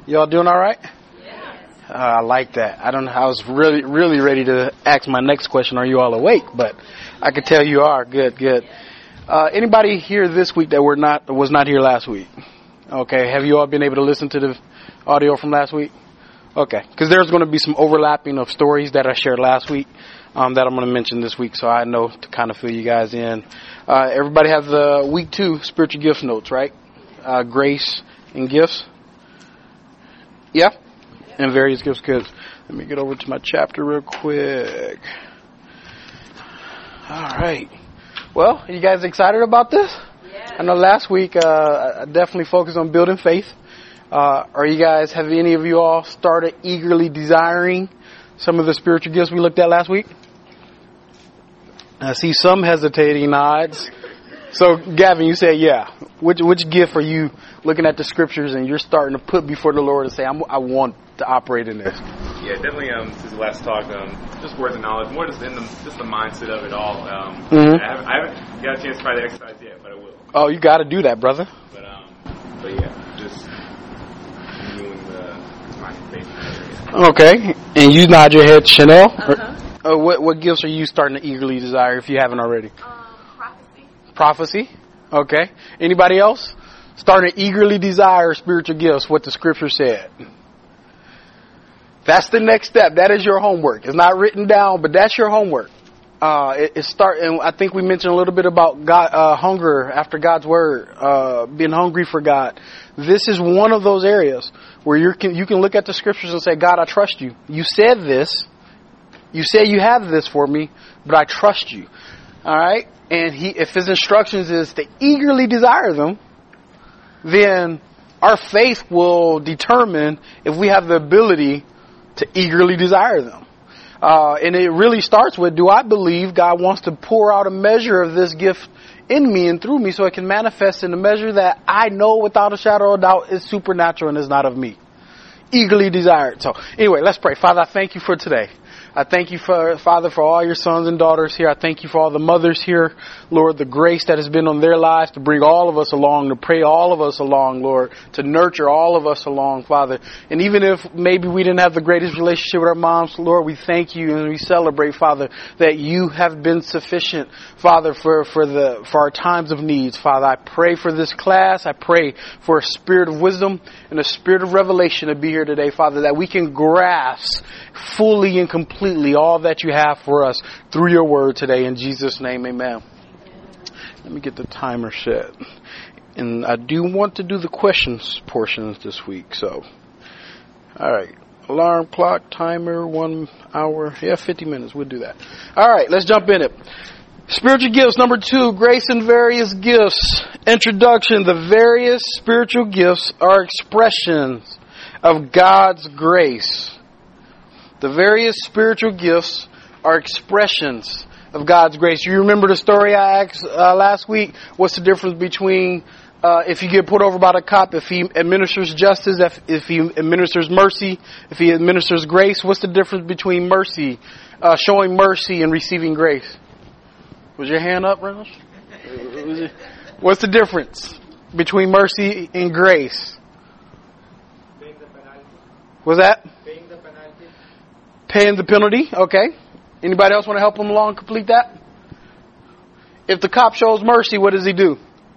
Y'all doing all right? I like that. I don't know. I was really ready to ask my next question. Are you all awake? But I could tell you are. Good. Anybody here this week that was not here last week? Okay. Have you all been able to listen to the audio from last week? Okay. Because there's going to be some overlapping of stories that I shared last week that I'm going to mention this week, so I know to kind of fill you guys in. Everybody have the week 2 spiritual gifts notes, right? Grace and gifts. Yeah? And various gifts. Good. Let me get over to my chapter real quick. All right. Well, are you guys excited about this? Yeah. I know last week I definitely focused on building faith. Have any of you all started eagerly desiring some of the spiritual gifts we looked at last week? I see some hesitating nods. So, Gavin, you said, yeah. Which gift are you looking at the scriptures and you're starting to put before the Lord and say, I want to operate in this? Yeah, definitely. Since the last talk, just words of knowledge, more just in the mindset of it all. I haven't got a chance to try the exercise yet, but I will. Oh, you got to do that, brother. But yeah, just renewing my faith in that area. Okay, and you nod your head, Chanel. What gifts are you starting to eagerly desire if you haven't already? Prophecy. Okay. Anybody else? Starting to eagerly desire spiritual gifts, what the scripture said. That's the next step. That is your homework. It's not written down, but that's your homework. And I think we mentioned a little bit about God, hunger after God's word, being hungry for God. This is one of those areas where you can look at the scriptures and say, God, I trust you. You said this. You say you have this for me, but I trust you. All right? And if his instructions is to eagerly desire them, then our faith will determine if we have the ability to eagerly desire them. And it really starts with, do I believe God wants to pour out a measure of this gift in me and through me so it can manifest in a measure that I know without a shadow of doubt is supernatural and is not of me? Eagerly desired. So anyway, let's pray. Father, I thank you for today. I thank you, Father, for all your sons and daughters here. I thank you for all the mothers here, Lord, the grace that has been on their lives to bring all of us along, to pray all of us along, Lord, to nurture all of us along, Father. And even if maybe we didn't have the greatest relationship with our moms, Lord, we thank you and we celebrate, Father, that you have been sufficient, Father, for our times of needs. Father, I pray for this class. I pray for a spirit of wisdom and a spirit of revelation to be here today, Father, that we can grasp fully and completely all that you have for us through your word today. In Jesus' name, amen. Let me get the timer set. And I do want to do the questions portions this week. So, all right. Alarm clock, timer, 1 hour. Yeah, 50 minutes. We'll do that. All right, let's jump in it. Spiritual gifts, number 2, grace and various gifts. Introduction. The various spiritual gifts are expressions of God's grace. The various spiritual gifts are expressions of God's grace. You remember the story I asked last week? What's the difference between if you get put over by the cop, if he administers justice, if he administers mercy, if he administers grace? What's the difference between mercy, showing mercy, and receiving grace? Was your hand up, Reynolds? What's the difference between mercy and grace? What's that? Paying the penalty. Okay. Anybody else want to help him along complete that? If the cop shows mercy, what does he do?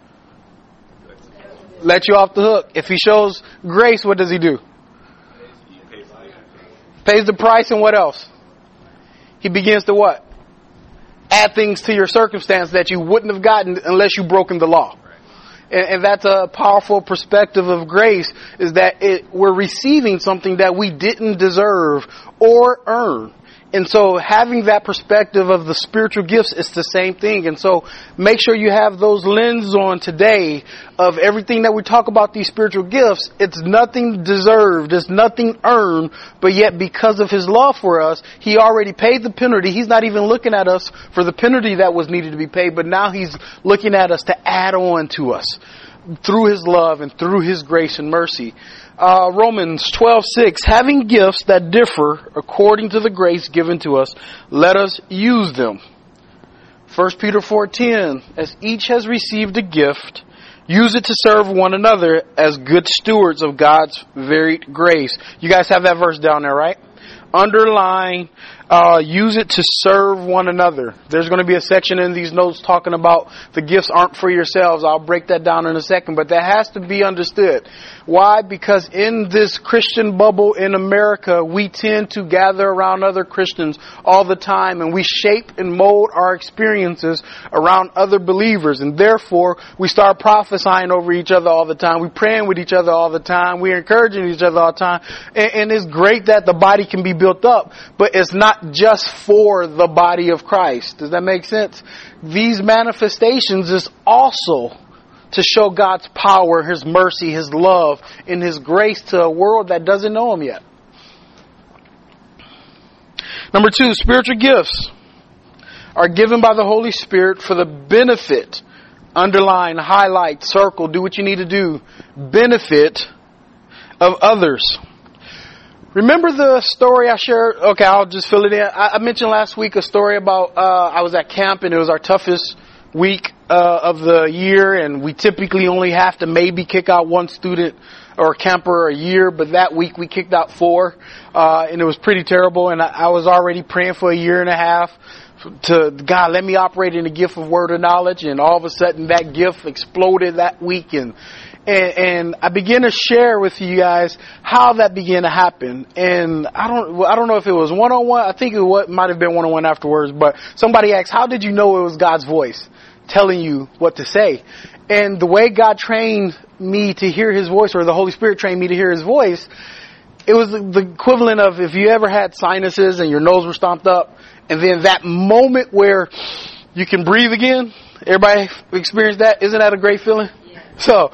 Let you off the hook. If he shows grace, what does he do? Pays the price, and what else? He begins to what? Add things to your circumstance that you wouldn't have gotten unless you broken the law. And that's a powerful perspective of grace, is that we're receiving something that we didn't deserve or earn. And so having that perspective of the spiritual gifts is the same thing. And so make sure you have those lenses on today of everything that we talk about these spiritual gifts. It's nothing deserved. It's nothing earned. But yet because of his love for us, he already paid the penalty. He's not even looking at us for the penalty that was needed to be paid. But now he's looking at us to add on to us through his love and through his grace and mercy. Romans 12:6, having gifts that differ according to the grace given to us, let us use them. 1 Peter 4:10, as each has received a gift, Use it to serve one another as good stewards of God's varied grace. You guys have that verse down there, right? Underline, use it to serve one another. There's going to be a section in these notes talking about the gifts aren't for yourselves. I'll break that down in a second, but that has to be understood. Why? Because in this Christian bubble in America, we tend to gather around other Christians all the time, and we shape and mold our experiences around other believers, and therefore we start prophesying over each other all the time. We're praying with each other all the time. We're encouraging each other all the time, and it's great that the body can be built up, but it's not just for the body of Christ. Does that make sense? These manifestations is also to show God's power, His mercy, His love, and His grace to a world that doesn't know Him yet. Number 2, spiritual gifts are given by the Holy Spirit for the benefit, underline, highlight, circle, do what you need to do, benefit of others. Remember the story I shared? Okay, I'll just fill it in. I mentioned last week a story about I was at camp and it was our toughest week of the year, and we typically only have to maybe kick out one student or camper a year, but that week we kicked out 4, and it was pretty terrible, and I was already praying for a year and a half to God, let me operate in the gift of word of knowledge, and all of a sudden that gift exploded that weekend. And I began to share with you guys how that began to happen. And I don't know if it was one-on-one. I think it might have been one-on-one afterwards. But somebody asked, how did you know it was God's voice telling you what to say? And the way God trained me to hear His voice, or the Holy Spirit trained me to hear His voice, it was the equivalent of if you ever had sinuses and your nose were stomped up, and then that moment where you can breathe again. Everybody experienced that? Isn't that a great feeling? So,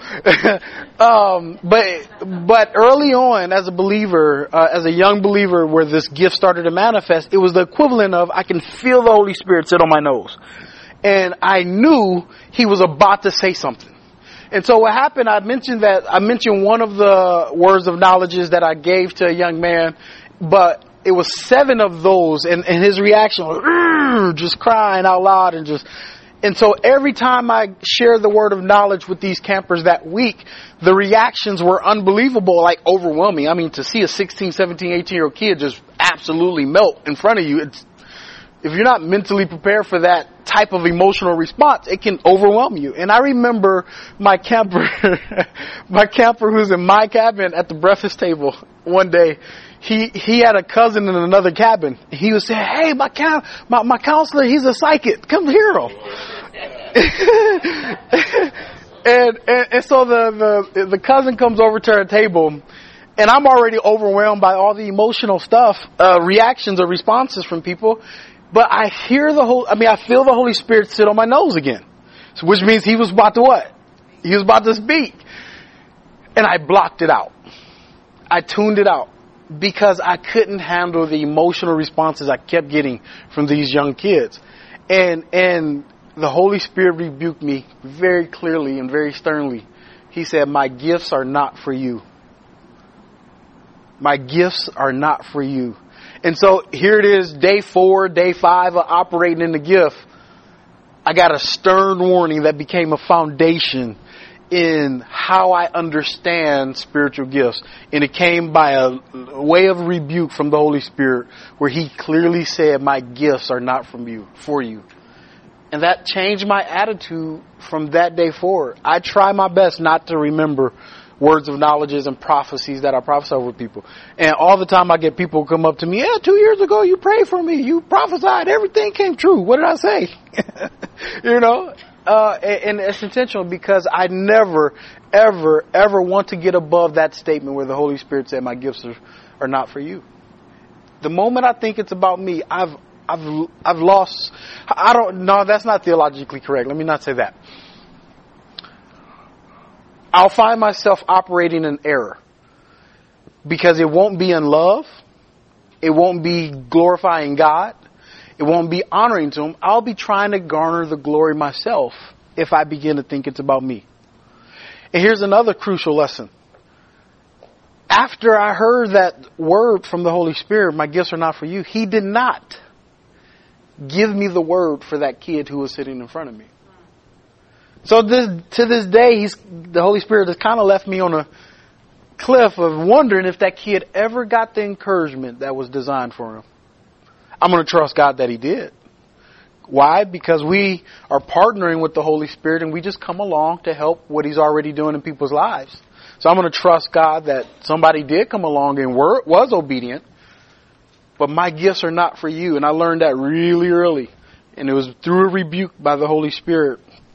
but early on as a believer, as a young believer where this gift started to manifest, it was the equivalent of I can feel the Holy Spirit sit on my nose. And I knew He was about to say something. And so what happened, I mentioned one of the words of knowledges that I gave to a young man, but it was 7 of those, and his reaction was just crying out loud and so every time I shared the word of knowledge with these campers that week, the reactions were unbelievable, like overwhelming. I mean, to see a 16, 17, 18-year-old kid just absolutely melt in front of you, if you're not mentally prepared for that type of emotional response, it can overwhelm you. And I remember my camper who's in my cabin at the breakfast table one day, he had a cousin in another cabin. He was saying, hey, my counselor, he's a psychic. Come hear him. and so the cousin comes over to our table, and I'm already overwhelmed by all the emotional stuff, reactions or responses from people. But I feel the Holy Spirit sit on my nose again. So which means He was about to what? He was about to speak. And I blocked it out. I tuned it out. Because I couldn't handle the emotional responses I kept getting from these young kids. And the Holy Spirit rebuked me very clearly and very sternly. He said, my gifts are not for you. My gifts are not for you. And so here it is, day 4, day 5 of operating in the gift. I got a stern warning that became a foundation in how I understand spiritual gifts. And it came by a way of rebuke from the Holy Spirit where He clearly said, my gifts are not from you, for you. And that changed my attitude from that day forward. I try my best not to remember words of knowledges and prophecies that I prophesy over people. And all the time I get people come up to me, 2 years ago you prayed for me, you prophesied, everything came true. What did I say? And it's intentional because I never, ever, ever want to get above that statement where the Holy Spirit said, my gifts are not for you. The moment I think it's about me, I've lost. No, that's not theologically correct. Let me not say that. I'll find myself operating in error because it won't be in love. It won't be glorifying God. It won't be honoring to Him. I'll be trying to garner the glory myself if I begin to think it's about me. And here's another crucial lesson. After I heard that word from the Holy Spirit, my gifts are not for you, He did not give me the word for that kid who was sitting in front of me. So to this day, the Holy Spirit has kind of left me on a cliff of wondering if that kid ever got the encouragement that was designed for him. I'm going to trust God that he did. Why? Because we are partnering with the Holy Spirit and we just come along to help what He's already doing in people's lives. So I'm going to trust God that somebody did come along and was obedient, but my gifts are not for you. And I learned that really early. And it was through a rebuke by the Holy Spirit.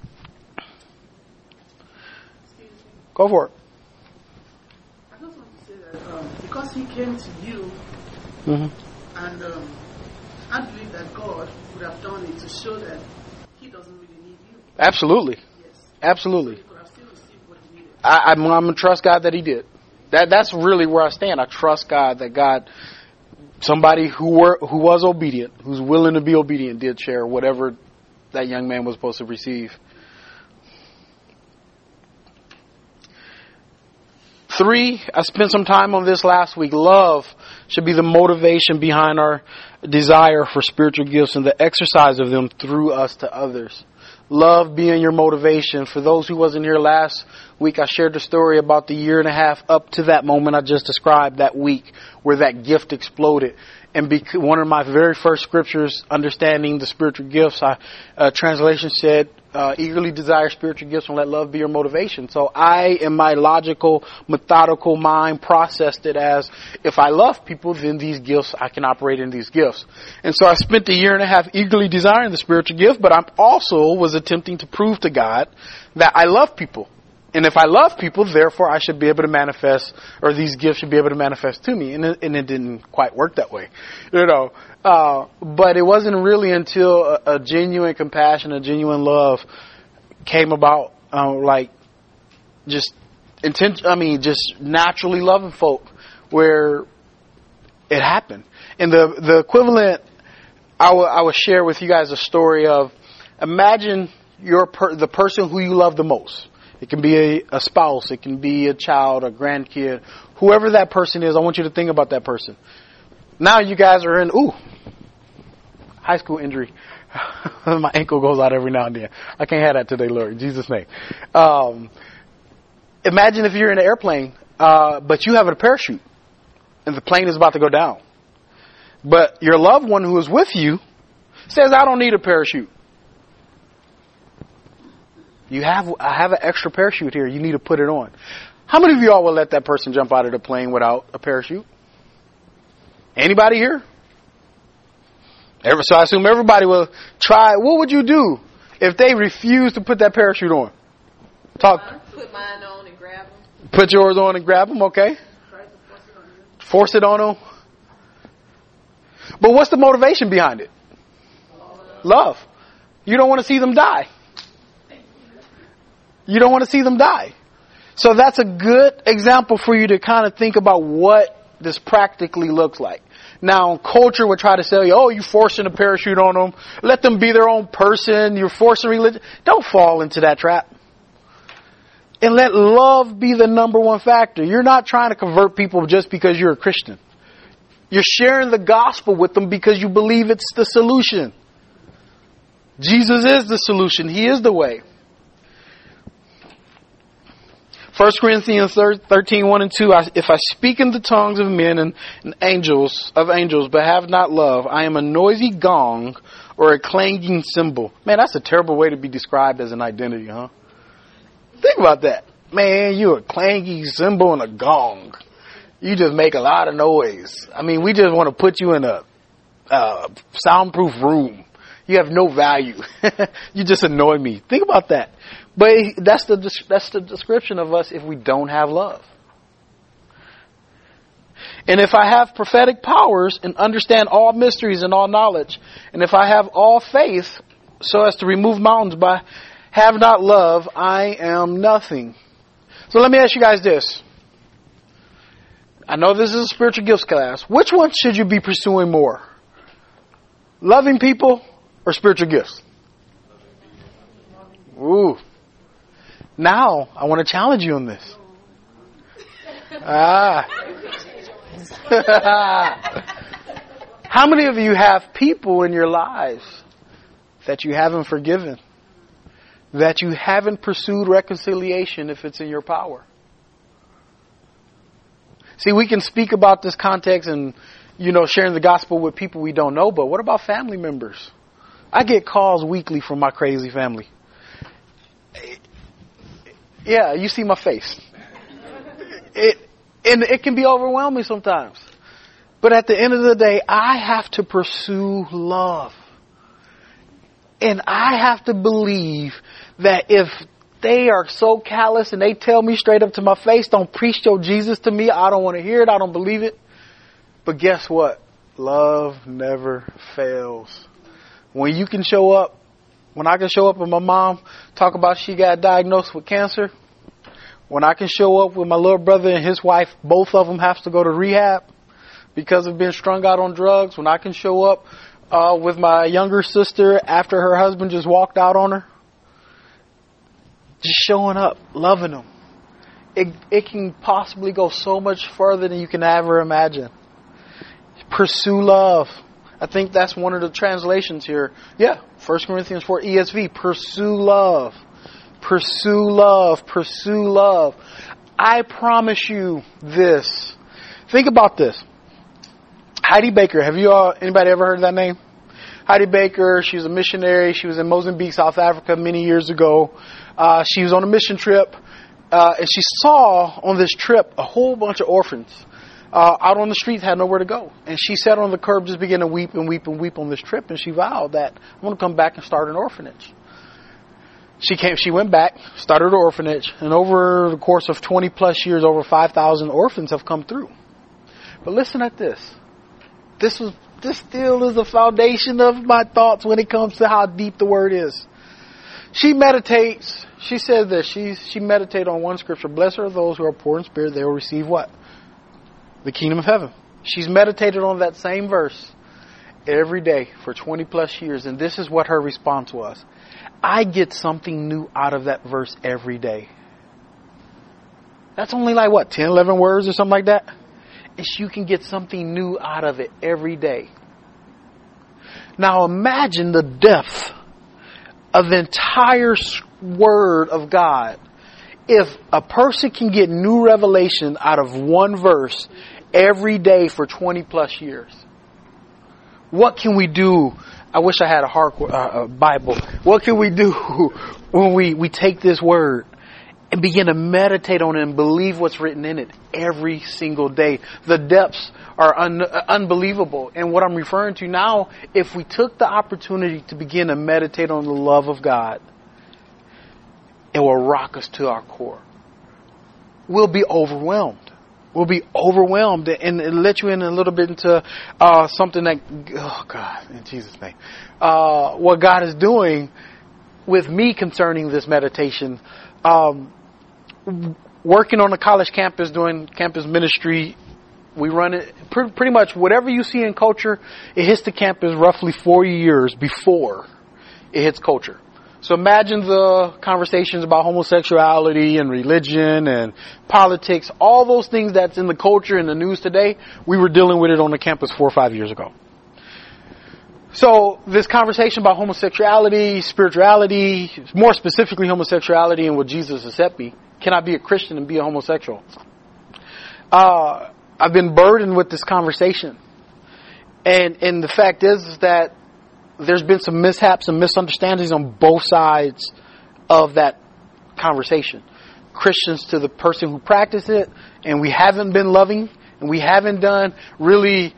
Go for it. I just want to say that because He came to you, and I believe that God would have done it to show that He doesn't really need you. Absolutely. Yes. Absolutely. So He could have still received what He needed. I'm going to trust God that He did. That's really where I stand. I trust God that God, somebody who was obedient, who's willing to be obedient, did share whatever that young man was supposed to receive. 3, I spent some time on this last week. Love should be the motivation behind our desire for spiritual gifts and the exercise of them through us to others. Love being your motivation. For those who wasn't here last week, I shared the story about the year and a half up to that moment I just described, that week where that gift exploded. And one of my very first scriptures, understanding the spiritual gifts, translation said, eagerly desire spiritual gifts and let love be your motivation. So I, in my logical, methodical mind, processed it as, if I love people, then these gifts, I can operate in these gifts. And so I spent a year and a half eagerly desiring the spiritual gift, but I also was attempting to prove to God that I love people. And if I love people, therefore I should be able to manifest, or these gifts should be able to manifest to me. And it didn't quite work that way, but it wasn't really until a genuine compassion, a genuine love came about, just naturally loving folk, where it happened. And the equivalent, I would share with you guys a story of, imagine the person who you love the most. It can be a spouse. It can be a child, a grandkid. Whoever that person is, I want you to think about that person. Now you guys are in, high school injury. My ankle goes out every now and then. I can't have that today, Lord, in Jesus' name. Imagine if you're in an airplane, but you have a parachute, and the plane is about to go down. But your loved one who is with you says, I don't need a parachute. I have an extra parachute here. You need to put it on. How many of y'all will let that person jump out of the plane without a parachute? Anybody here? So I assume everybody will try. What would you do if they refuse to put that parachute on? Put mine on and grab them. Put yours on and grab them, okay? Force it on them. But what's the motivation behind it? Love. You don't want to see them die. You don't want to see them die. So that's a good example for you to kind of think about what this practically looks like. Now, culture would try to sell you, you're forcing a parachute on them. Let them be their own person. You're forcing religion. Don't fall into that trap. And let love be the number one factor. You're not trying to convert people just because you're a Christian. You're sharing the gospel with them because you believe it's the solution. Jesus is the solution. He is the way. 1 Corinthians 13, 1 and 2, if I speak in the tongues of men and angels, but have not love, I am a noisy gong or a clanging cymbal. Man, that's a terrible way to be described as an identity, huh? Think about that. Man, you're a clanging cymbal and a gong. You just make a lot of noise. I mean, we just want to put you in a soundproof room. You have no value. You just annoy me. Think about that. But that's the description of us if we don't have love. And if I have prophetic powers and understand all mysteries and all knowledge, and if I have all faith so as to remove mountains, but have not love, I am nothing. So let me ask you guys this. I know this is a spiritual gifts class. Which one should you be pursuing more? Loving people or spiritual gifts? Ooh. Now, I want to challenge you on this. How many of you have people in your lives that you haven't forgiven? that you haven't pursued reconciliation if it's in your power. See, we can speak about this context and, sharing the gospel with people we don't know, but what about family members? I get calls weekly from my crazy family. Yeah, you see my face. It can be overwhelming sometimes. But at the end of the day, I have to pursue love. And I have to believe that if they are so callous and they tell me straight up to my face, don't preach your Jesus to me, I don't want to hear it, I don't believe it. But guess what? Love never fails. When you can show up, when I can show up with my mom, talk about she got diagnosed with cancer. When I can show up with my little brother and his wife, both of them have to go to rehab because of being strung out on drugs. When I can show up with my younger sister after her husband just walked out on her. Just showing up, loving them. It can possibly go so much further than you can ever imagine. Pursue love. I think that's one of the translations here. Yeah, 1 Corinthians 4 ESV. Pursue love. Pursue love. Pursue love. I promise you this. Think about this. Heidi Baker. Have anybody ever heard of that name? Heidi Baker, she was a missionary. She was in Mozambique, South Africa many years ago. She was on a mission trip. And she saw on this trip a whole bunch of orphans out on the streets, had nowhere to go. And she sat on the curb, just began to weep and weep and weep on this trip. And she vowed that I'm going to come back and start an orphanage. She went back, started an orphanage. And over the course of 20 plus years, over 5,000 orphans have come through. But listen at this. This still is the foundation of my thoughts when it comes to how deep the word is. She meditates. She said this. She meditated on one scripture. Blessed are those who are poor in spirit. They will receive what? The kingdom of heaven. She's meditated on that same verse every day for 20 plus years. And this is what her response was. I get something new out of that verse every day. That's only like what? 10, 11 words or something like that? And you can get something new out of it every day. Now imagine the depth of the entire word of God. If a person can get new revelation out of one verse every day for 20 plus years, what can we do? I wish I had a hard Bible. What can we do when we take this word and begin to meditate on it and believe what's written in it every single day? The depths are unbelievable. And what I'm referring to now, if we took the opportunity to begin to meditate on the love of God, it will rock us to our core. We'll be overwhelmed. We'll be overwhelmed, and let you in a little bit into something that, oh God, in Jesus' name, what God is doing with me concerning this meditation. Working on a college campus, doing campus ministry, we run it pretty much whatever you see in culture, it hits the campus roughly 4 years before it hits culture. So imagine the conversations about homosexuality and religion and politics, all those things that's in the culture and the news today, we were dealing with it on the campus 4 or 5 years ago. So this conversation about homosexuality, spirituality, more specifically homosexuality and would Jesus accept me? Can I be a Christian and be a homosexual? I've been burdened with this conversation. And the fact is that there's been some mishaps and misunderstandings on both sides of that conversation. Christians to the person who practice it, and we haven't been loving, and we haven't done really.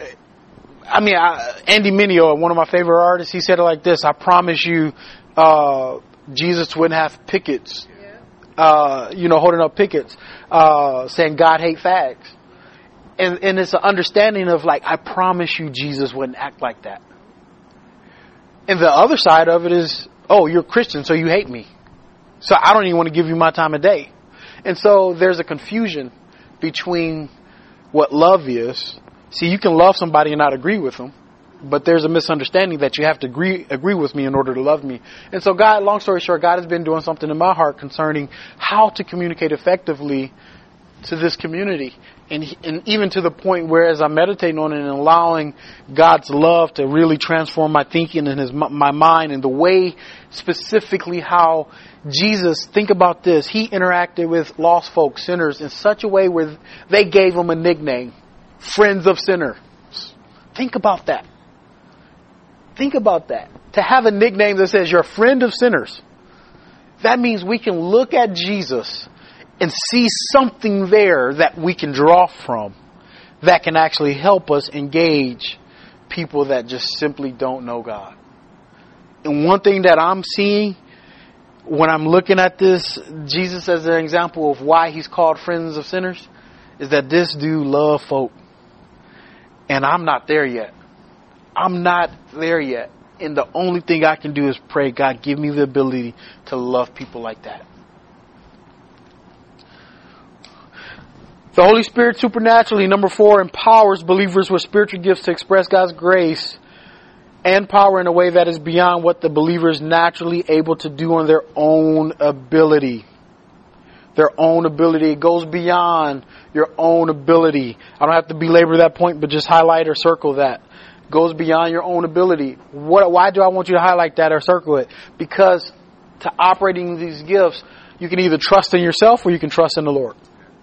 Andy Mineo, one of my favorite artists, he said it like this: I promise you, Jesus wouldn't have pickets, holding up pickets, saying God hate fags. And it's an understanding of like, I promise you Jesus wouldn't act like that. And the other side of it is, oh, you're a Christian, so you hate me. So I don't even want to give you my time of day. And so there's a confusion between what love is. See, you can love somebody and not agree with them, but there's a misunderstanding that you have to agree with me in order to love me. And so God, long story short, God has been doing something in my heart concerning how to communicate effectively to this community. And even to the point where, as I'm meditating on it and allowing God's love to really transform my thinking and my mind, and the way specifically how Jesus, think about this, he interacted with lost folks, sinners, in such a way where they gave him a nickname, friends of sinners. Think about that. Think about that. To have a nickname that says you're a friend of sinners, that means we can look at Jesus and see something there that we can draw from that can actually help us engage people that just simply don't know God. And one thing that I'm seeing when I'm looking at this, Jesus as an example of why he's called friends of sinners, is that this dude loved folk. And I'm not there yet. I'm not there yet. And the only thing I can do is pray, God, give me the ability to love people like that. The Holy Spirit supernaturally, number 4, empowers believers with spiritual gifts to express God's grace and power in a way that is beyond what the believer is naturally able to do on their own ability. Their own ability. It goes beyond your own ability. I don't have to belabor that point, but just highlight or circle that. It goes beyond your own ability. Why do I want you to highlight that or circle it? Because to operating these gifts, you can either trust in yourself or you can trust in the Lord.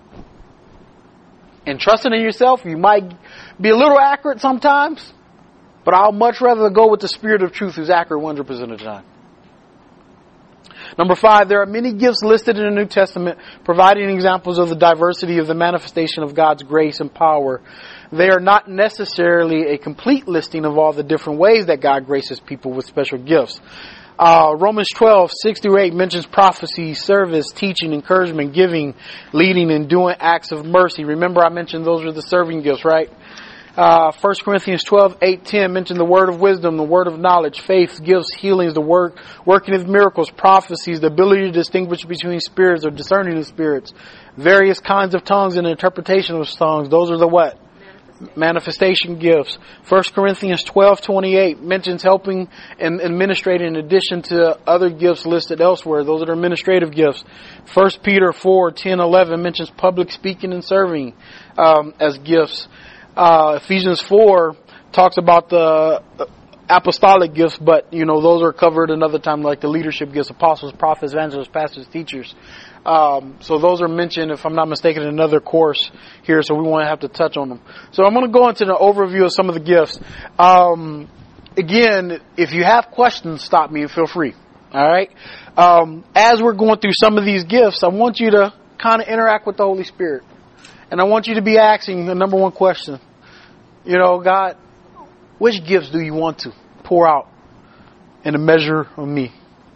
And trusting in yourself, you might be a little accurate sometimes, but I'll much rather go with the Spirit of truth who's accurate 100% of the time. Number 5, there are many gifts listed in the New Testament providing examples of the diversity of the manifestation of God's grace and power. They are not necessarily a complete listing of all the different ways that God graces people with special gifts. Romans 12:6-8 mentions prophecy, service, teaching, encouragement, giving, leading, and doing acts of mercy. Remember I mentioned those are the serving gifts, right? 1 Corinthians 12:8-10 mentioned the word of wisdom, the word of knowledge, faith, gifts, healings, the working of miracles, prophecies, the ability to distinguish between spirits or discerning of spirits, various kinds of tongues and interpretation of tongues. Those are the what? Manifestation gifts. 1 Corinthians 12:28 mentions helping and administrating in addition to other gifts listed elsewhere. Those are the administrative gifts. 1 Peter 4:10-11 mentions public speaking and serving as gifts. Ephesians 4 talks about the apostolic gifts, but those are covered another time, like the leadership gifts, apostles, prophets, evangelists, pastors, teachers. So those are mentioned, if I'm not mistaken, in another course here, so we won't have to touch on them. So I'm going to go into the overview of some of the gifts. Again, if you have questions, stop me and feel free. All right. As we're going through some of these gifts, I want you to kind of interact with the Holy Spirit. And I want you to be asking the number one question. God, which gifts do you want to pour out in a measure of me?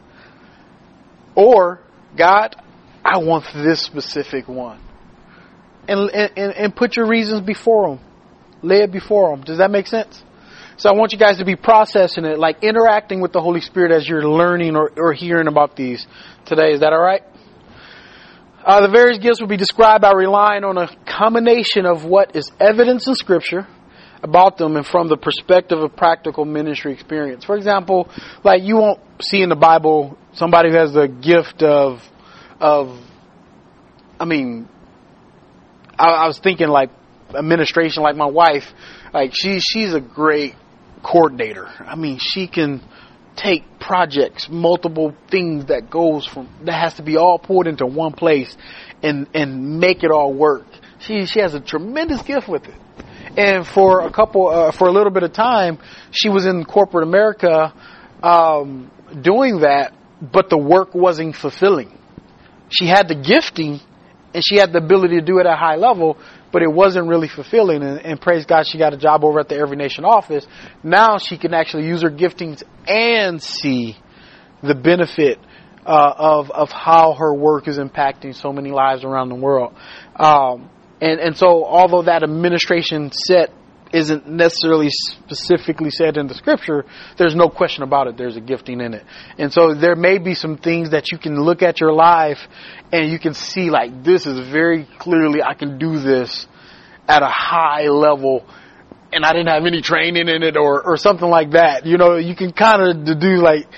Or, God, I want this specific one. And put your reasons before them. Lay it before them. Does that make sense? So I want you guys to be processing it, like interacting with the Holy Spirit as you're learning or hearing about these today. Is that all right? The various gifts will be described by relying on a combination of what is evidence in Scripture about them and from the perspective of practical ministry experience. For example, like you won't see in the Bible somebody who has the gift I was thinking like administration, like my wife, like she's a great coordinator. She can take projects, multiple things that has to be all poured into one place and make it all work. She has a tremendous gift with it. And for a little bit of time, she was in corporate America, doing that, but the work wasn't fulfilling. She had the gifting and she had the ability to do it at a high level, but it wasn't really fulfilling. And praise God, she got a job over at the Every Nation office. Now she can actually use her giftings and see the benefit of how her work is impacting so many lives around the world. And so although that administration set isn't necessarily specifically said in the Scripture, there's no question about it. There's a gifting in it. And so there may be some things that you can look at your life and you can see like, this is very clearly, I can do this at a high level and I didn't have any training in it or something like that. You can kind of deduce like,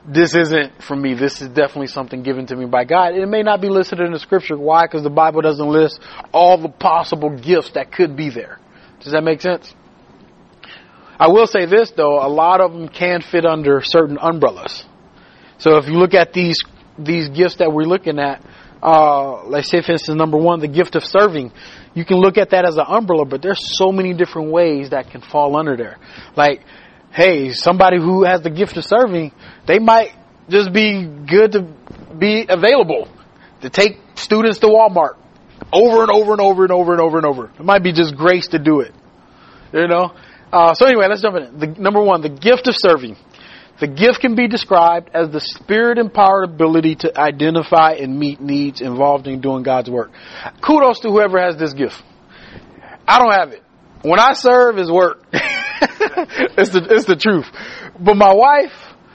this isn't for me. This is definitely something given to me by God. It may not be listed in the scripture. Why? Because the Bible doesn't list all the possible gifts that could be there. Does that make sense? I will say this though, a lot of them can fit under certain umbrellas. So if you look at these gifts that we're looking at, like say for instance, number one, the gift of serving, you can look at that as an umbrella, but there's so many different ways that can fall under there. Like, hey, somebody who has the gift of serving, they might just be good to be available to take students to Walmart over and over and over and over and over and over. It might be just grace to do it. You know? So anyway, let's jump in. Number one, the gift of serving. The gift can be described as the spirit-empowered ability to identify and meet needs involved in doing God's work. Kudos to whoever has this gift. I don't have it. When I serve, it's work. It's the truth. But my wife,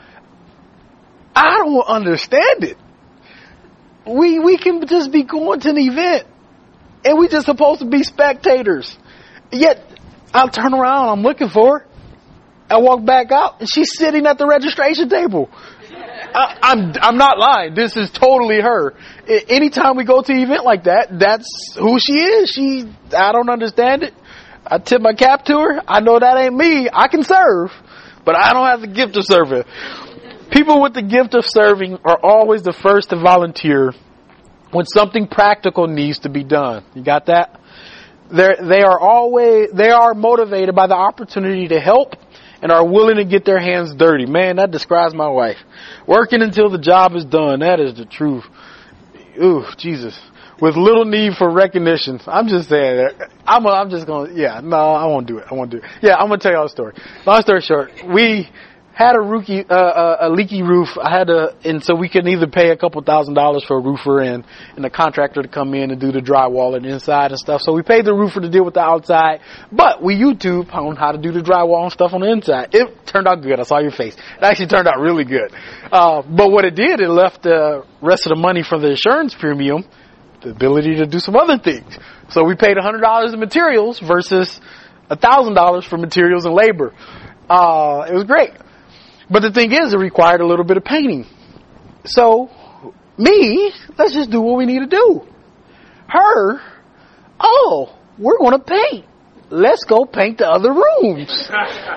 I don't understand it. We can just be going to an event and we just supposed to be spectators. Yet I'll turn around, I'm looking for her. I walk back out and she's sitting at the registration table. I'm not lying. This is totally her. Anytime we go to an event like that, that's who she is. I don't understand it. I tip my cap to her. I know that ain't me. I can serve, but I don't have the gift of serving. People with the gift of serving are always the first to volunteer when something practical needs to be done. You got that? They are motivated by the opportunity to help and are willing to get their hands dirty. Man, that describes my wife. Working until the job is done. That is the truth. Ooh, Jesus. With little need for recognition. I'm just saying that. I won't do it. Yeah, I'm going to tell y'all a story. Long story short, we had a leaky roof. And so we couldn't either pay a couple $1,000s for a roofer and a contractor to come in and do the drywall and inside and stuff. So we paid the roofer to deal with the outside, but we YouTube on how to do the drywall and stuff on the inside. It turned out good. I saw your face. It actually turned out really good. But what it did, it left the rest of the money from the insurance premium, the ability to do some other things. So we paid $100 in materials versus $1,000 for materials and labor. It was great. But the thing is, it required a little bit of painting. So, let's just do what we need to do. Her, we're going to paint. Let's go paint the other rooms.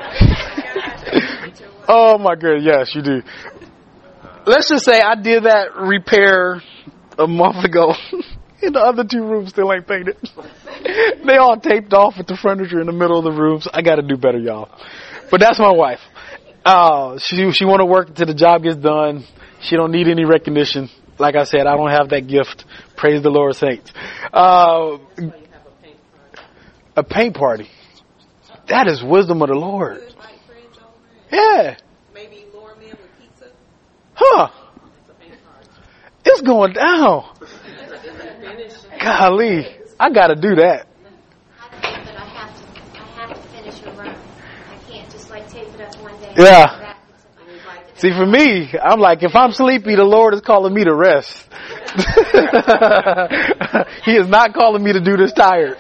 Oh my goodness, yes, you do. Let's just say I did that repair a month ago. And the other two rooms still ain't painted. They all taped off with the furniture in the middle of the rooms. I got to do better, y'all. But that's my wife. She want to work until the job gets done. She don't need any recognition. Like I said, I don't have that gift. Praise the Lord, saints. A paint party. That is wisdom of the Lord. Yeah. Maybe lure men with pizza. Huh. It's going down. Golly, I got to do that. But I have to finish a run. I can't just tape it up one day. Yeah. See, for me, I'm like, if I'm sleepy, the Lord is calling me to rest. He is not calling me to do this tired.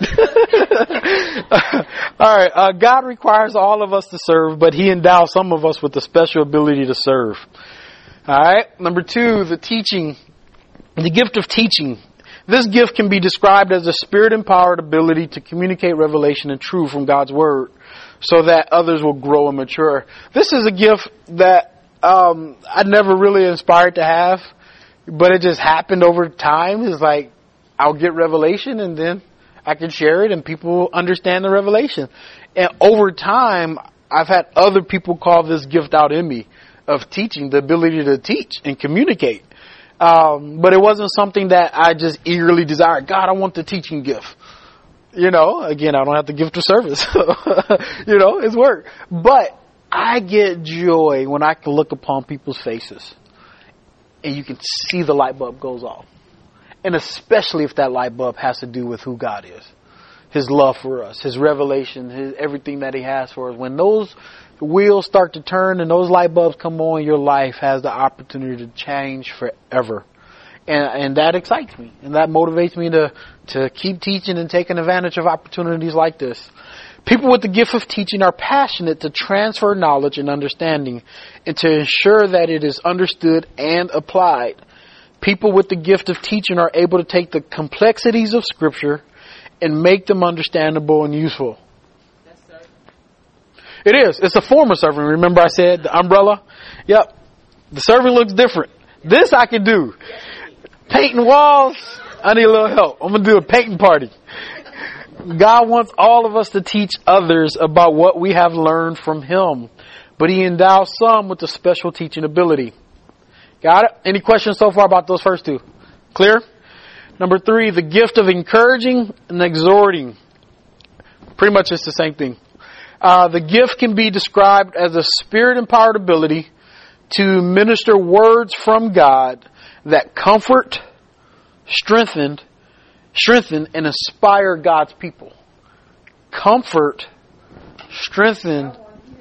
All right. God requires all of us to serve, but He endows some of us with the special ability to serve. All right. Number two, the gift of teaching. This gift can be described as a spirit-empowered ability to communicate revelation and truth from God's Word so that others will grow and mature. This is a gift that I never really inspired to have, but it just happened over time. It's like I'll get revelation and then I can share it and people understand the revelation. And over time, I've had other people call this gift out in me of teaching, the ability to teach and communicate. But it wasn't something that I just eagerly desired. God, I want the teaching gift. Again, I don't have the gift of service. It's work. But I get joy when I can look upon people's faces and you can see the light bulb goes off. And especially if that light bulb has to do with who God is, His love for us, His revelation, everything that He has for us. When those wheels start to turn and those light bulbs come on, your life has the opportunity to change forever. And that excites me. And that motivates me to keep teaching and taking advantage of opportunities like this. People with the gift of teaching are passionate to transfer knowledge and understanding and to ensure that it is understood and applied. People with the gift of teaching are able to take the complexities of Scripture and make them understandable and useful. It is. It's a form of serving. Remember I said the umbrella? Yep. The serving looks different. This I can do. Painting walls, I need a little help. I'm going to do a painting party. God wants all of us to teach others about what we have learned from Him. But He endows some with a special teaching ability. Got it? Any questions so far about those first two? Clear? Number 3, the gift of encouraging and exhorting. Pretty much it's the same thing. The gift can be described as a Spirit-empowered ability to minister words from God that comfort, strengthen, and inspire God's people. Comfort, strengthen.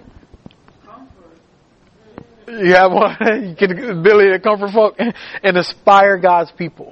You have one. You get the ability to comfort folk and inspire God's people.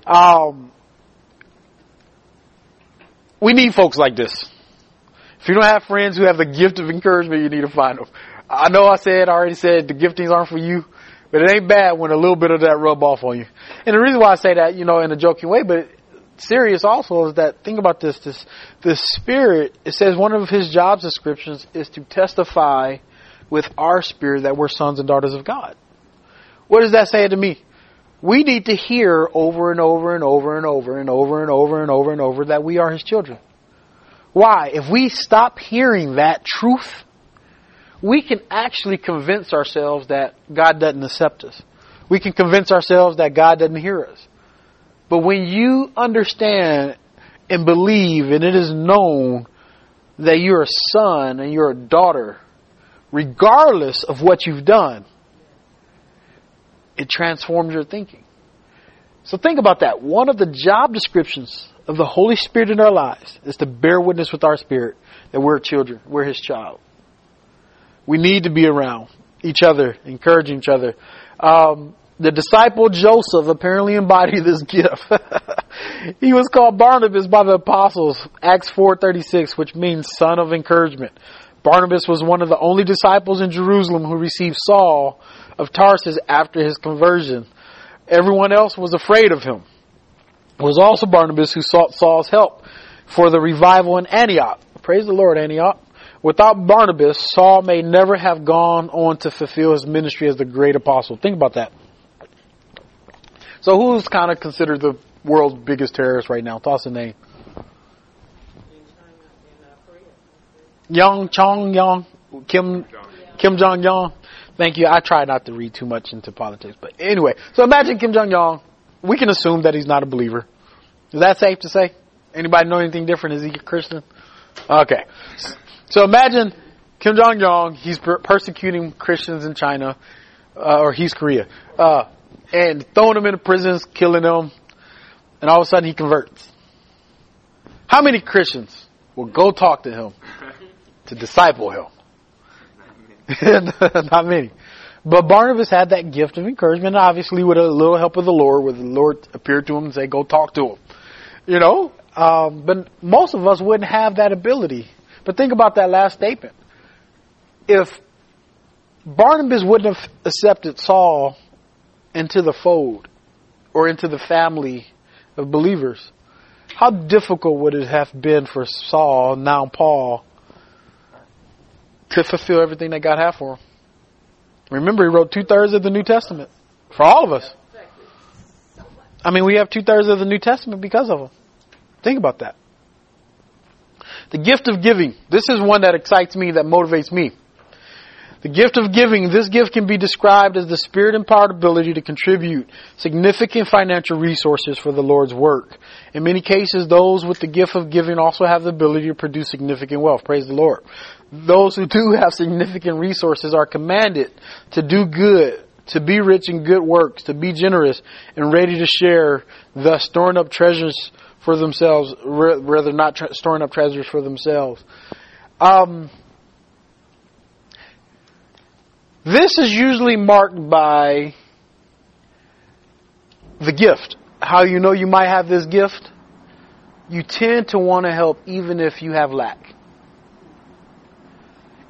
We need folks like this. If you don't have friends who have the gift of encouragement, you need to find them. I know I already said the giftings aren't for you, but it ain't bad when a little bit of that rub off on you. And the reason why I say that, in a joking way, but serious also, is that, think about this Spirit, it says one of His job descriptions is to testify with our spirit that we're sons and daughters of God. What does that say to me? We need to hear over and over and over and over and over and over and over and over that we are His children. Why? If we stop hearing that truth, we can actually convince ourselves that God doesn't accept us. We can convince ourselves that God doesn't hear us. But when you understand and believe, and it is known that you're a son and you're a daughter, regardless of what you've done, it transforms your thinking. So think about that. One of the job descriptions of the Holy Spirit in our lives is to bear witness with our spirit that we're children, we're His child. We need to be around each other, encouraging each other. The disciple Joseph apparently embodied this gift. He was called Barnabas by the apostles, Acts 4:36, which means son of encouragement. Barnabas was one of the only disciples in Jerusalem who received Saul of Tarsus after his conversion. Everyone else was afraid of him. It was also Barnabas who sought Saul's help for the revival in Antioch. Praise the Lord, Antioch. Without Barnabas, Saul may never have gone on to fulfill his ministry as the great apostle. Think about that. So who's kind of considered the world's biggest terrorist right now? Toss a name. Kim Jong-un. Thank you. I try not to read too much into politics, but anyway. So imagine Kim Jong-un. We can assume that he's not a believer. Is that safe to say? Anybody know anything different? Is he a Christian? Okay. So imagine Kim Jong-un. He's persecuting Christians in China, or he's Korea, and throwing them into prisons, killing them, and all of a sudden he converts. How many Christians will go talk to him to disciple him? Not many. But Barnabas had that gift of encouragement, obviously with a little help of the Lord, where the Lord appeared to him and said, go talk to him. But most of us wouldn't have that ability. But think about that last statement. If Barnabas wouldn't have accepted Saul into the fold or into the family of believers, how difficult would it have been for Saul, now Paul, to fulfill everything that God had for him? Remember, he wrote 2/3 of the New Testament for all of us. I mean, we have 2/3 of the New Testament because of him. Think about that. The gift of giving. This is one that excites me, that motivates me. The gift of giving. This gift can be described as the Spirit-empowered ability to contribute significant financial resources for the Lord's work. In many cases, those with the gift of giving also have the ability to produce significant wealth. Praise the Lord. Those who do have significant resources are commanded to do good, to be rich in good works, to be generous and ready to share, thus storing up treasures for themselves, rather not storing up treasures for themselves. This is usually marked by the gift. How you know you might have this gift? You tend to want to help even if you have lack.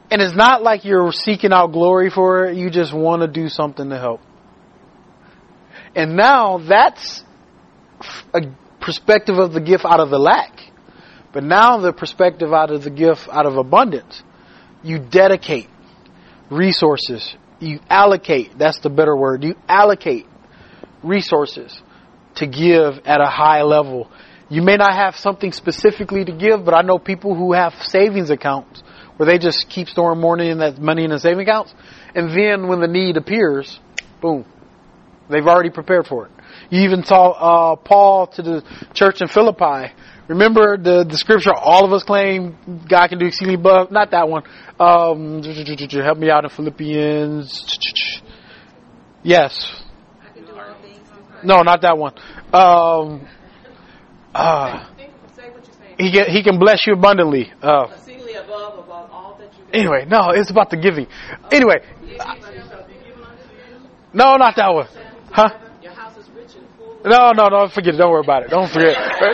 And it's not like you're seeking out glory for it. You just want to do something to help. And now that's a perspective of the gift out of the lack. But now the perspective out of the gift out of abundance. You dedicate resources. You allocate. That's the better word. You allocate resources to give at a high level. You may not have something specifically to give, but I know people who have savings accounts where they just keep storing money in the saving accounts. And then when the need appears, boom, they've already prepared for it. You even saw Paul to the church in Philippi. Remember the scripture, all of us claim God can do exceedingly above. Not that one. Help me out in Philippians. Yes. I can do all things. No, not that one. Say what you're saying. He can bless you abundantly. Exceedingly above all that you do. Anyway, no, it's about the giving. Anyway. No, not that one. Huh? Your house is rich and full. No, forget it. Don't worry about it. Don't forget.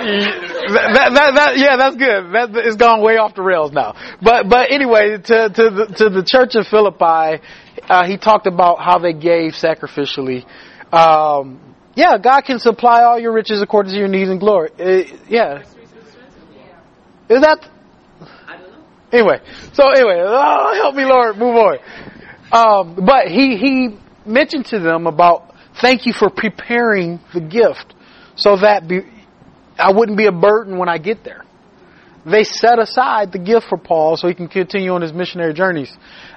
Yeah, that's good. It's gone way off the rails now. But anyway, to the church of Philippi, he talked about how they gave sacrificially. Yeah, God can supply all your riches according to your needs and glory. Yeah. Is that? I don't know. Anyway, help me, Lord, move on. But he mentioned to them about thank you for preparing the gift so that I wouldn't be a burden when I get there. They set aside the gift for Paul so he can continue on his missionary journeys.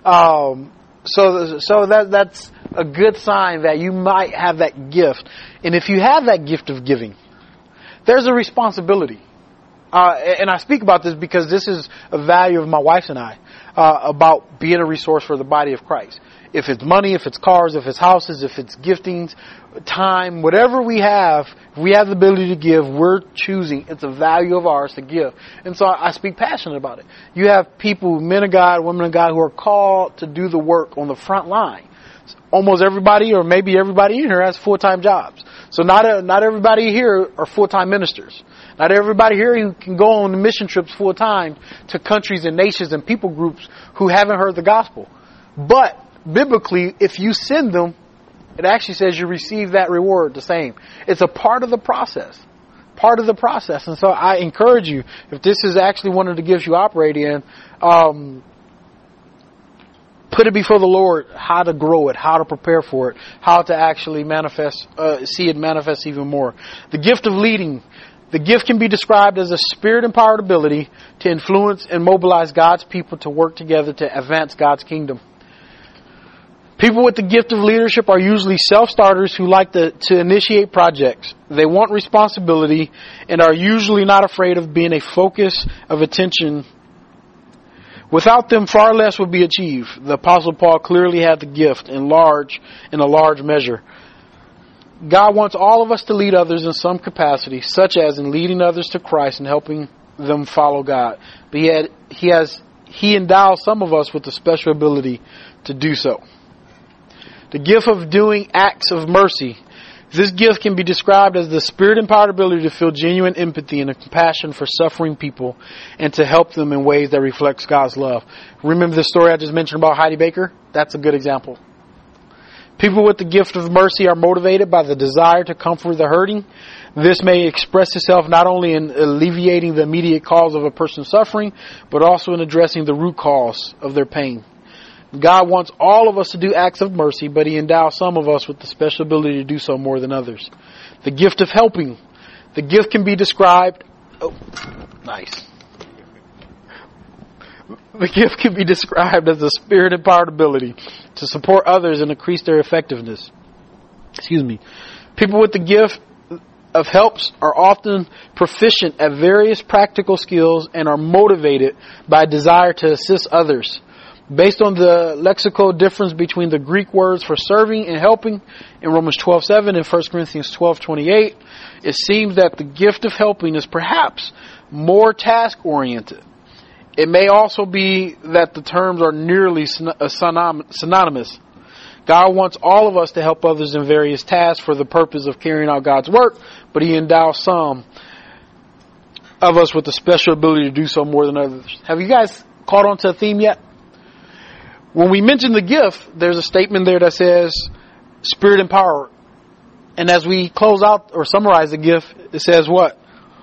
So that's a good sign that you might have that gift. And if you have that gift of giving, there's a responsibility. And I speak about this because this is a value of my wife and I, about being a resource for the body of Christ. If it's money, if it's cars, if it's houses, if it's giftings, time, whatever we have, if we have the ability to give, we're choosing. It's a value of ours to give. And so I speak passionate about it. You have people, men of God, women of God, who are called to do the work on the front line. Almost everybody, or maybe everybody in here, has full-time jobs. So not everybody here are full-time ministers. Not everybody here who can go on mission trips full-time to countries and nations and people groups who haven't heard the gospel. But biblically, if you send them, it actually says you receive that reward the same. It's a part of the process. Part of the process. And so I encourage you, if this is actually one of the gifts you operate in, put it before the Lord, how to grow it, how to prepare for it, how to actually see it manifest even more. The gift of leading. The gift can be described as a spirit-empowered ability to influence and mobilize God's people to work together to advance God's kingdom. People with the gift of leadership are usually self-starters who like to initiate projects. They want responsibility and are usually not afraid of being a focus of attention. Without them, far less would be achieved. The Apostle Paul clearly had the gift in a large measure. God wants all of us to lead others in some capacity, such as in leading others to Christ and helping them follow God. But He endows some of us with the special ability to do so. The gift of doing acts of mercy. This gift can be described as the spirit-empowered ability to feel genuine empathy and a compassion for suffering people and to help them in ways that reflects God's love. Remember the story I just mentioned about Heidi Baker? That's a good example. People with the gift of mercy are motivated by the desire to comfort the hurting. This may express itself not only in alleviating the immediate cause of a person's suffering, but also in addressing the root cause of their pain. God wants all of us to do acts of mercy, but He endows some of us with the special ability to do so more than others. The gift of helping. The gift can be described... Oh, nice. The gift can be described as a spirit-empowered ability to support others and increase their effectiveness. People with the gift of helps are often proficient at various practical skills and are motivated by a desire to assist others. Based on the lexical difference between the Greek words for serving and helping in Romans 12:7 and 1 Corinthians 12:28, it seems that the gift of helping is perhaps more task-oriented. It may also be that the terms are nearly synonymous. God wants all of us to help others in various tasks for the purpose of carrying out God's work, but He endows some of us with the special ability to do so more than others. Have you guys caught on to a theme yet? when we mention the gift, there's a statement there that says Spirit empowered. And as we close out or summarize the gift, it says what?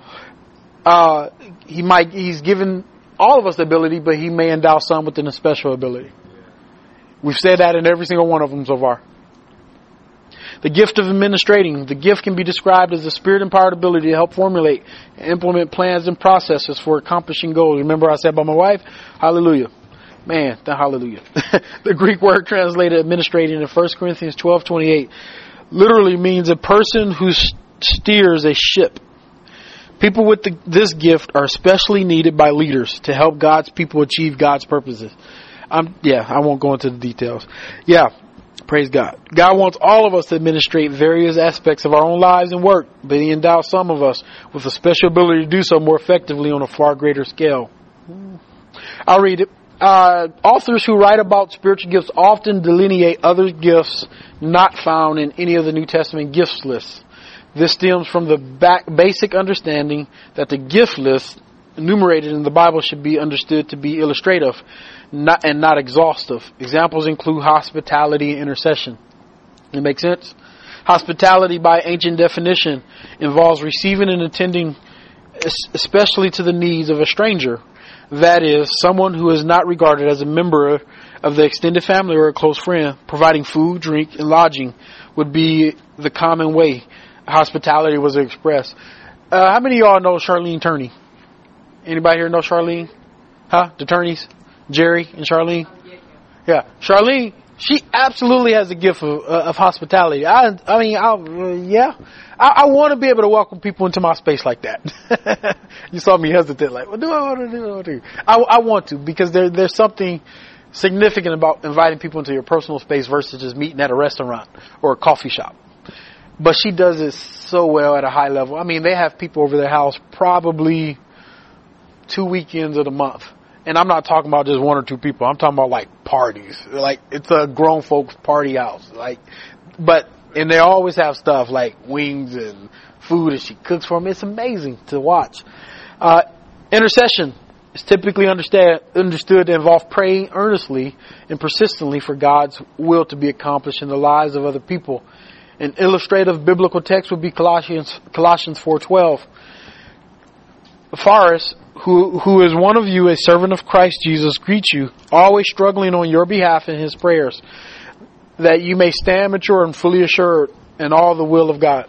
He's given all of us the ability, but he may endow some with a special ability. We've said that in every single one of them so far. The gift of administrating. The gift can be described as a spirit-empowered ability to help formulate and implement plans and processes for accomplishing goals. Remember I said about my wife? Hallelujah. Man, hallelujah. The Greek word translated administrating in 1 Corinthians 12:28 literally means a person who steers a ship. People with this gift are especially needed by leaders to help God's people achieve God's purposes. I won't go into the details. Yeah, praise God. God wants all of us to administrate various aspects of our own lives and work, but He endows some of us with a special ability to do so more effectively on a far greater scale. I'll read it. Authors who write about spiritual gifts often delineate other gifts not found in any of the New Testament gifts lists. This stems from the basic understanding that the gift list enumerated in the Bible should be understood to be illustrative and not exhaustive. Examples include hospitality and intercession. It makes sense? Hospitality, by ancient definition, involves receiving and attending especially to the needs of a stranger. That is, someone who is not regarded as a member of the extended family or a close friend. Providing food, drink, and lodging would be the common way hospitality was expressed. How many of y'all know Charlene Turney? Anybody here know Charlene? Huh? The Turneys? Jerry and Charlene? Yeah. Charlene, she absolutely has a gift of hospitality. I want to be able to welcome people into my space like that. You saw me hesitant, like, what do I want to do? I want to, because there's something significant about inviting people into your personal space versus just meeting at a restaurant or a coffee shop. But she does it so well at a high level. I mean, they have people over their house probably 2 weekends of the month. And I'm not talking about just one or two people. I'm talking about like parties. Like, it's a grown folks party house. And they always have stuff like wings and food that she cooks for them. It's amazing to watch. Intercession is typically understood to involve praying earnestly and persistently for God's will to be accomplished in the lives of other people. An illustrative biblical text would be Colossians 4:12. Forrest, who is one of you, a servant of Christ Jesus, greets you, always struggling on your behalf in his prayers, that you may stand mature and fully assured in all the will of God.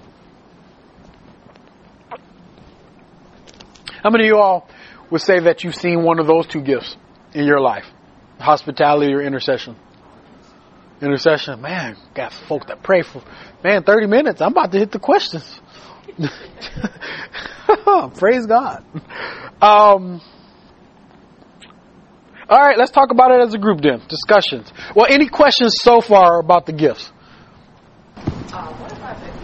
How many of you all would say that you've seen one of those two gifts in your life? Hospitality or intercession? Intercession, man, got folk that pray for, 30 minutes. I'm about to hit the questions. Praise God. All right, let's talk about it as a group then. Discussions. Well, any questions so far about the gifts? What about the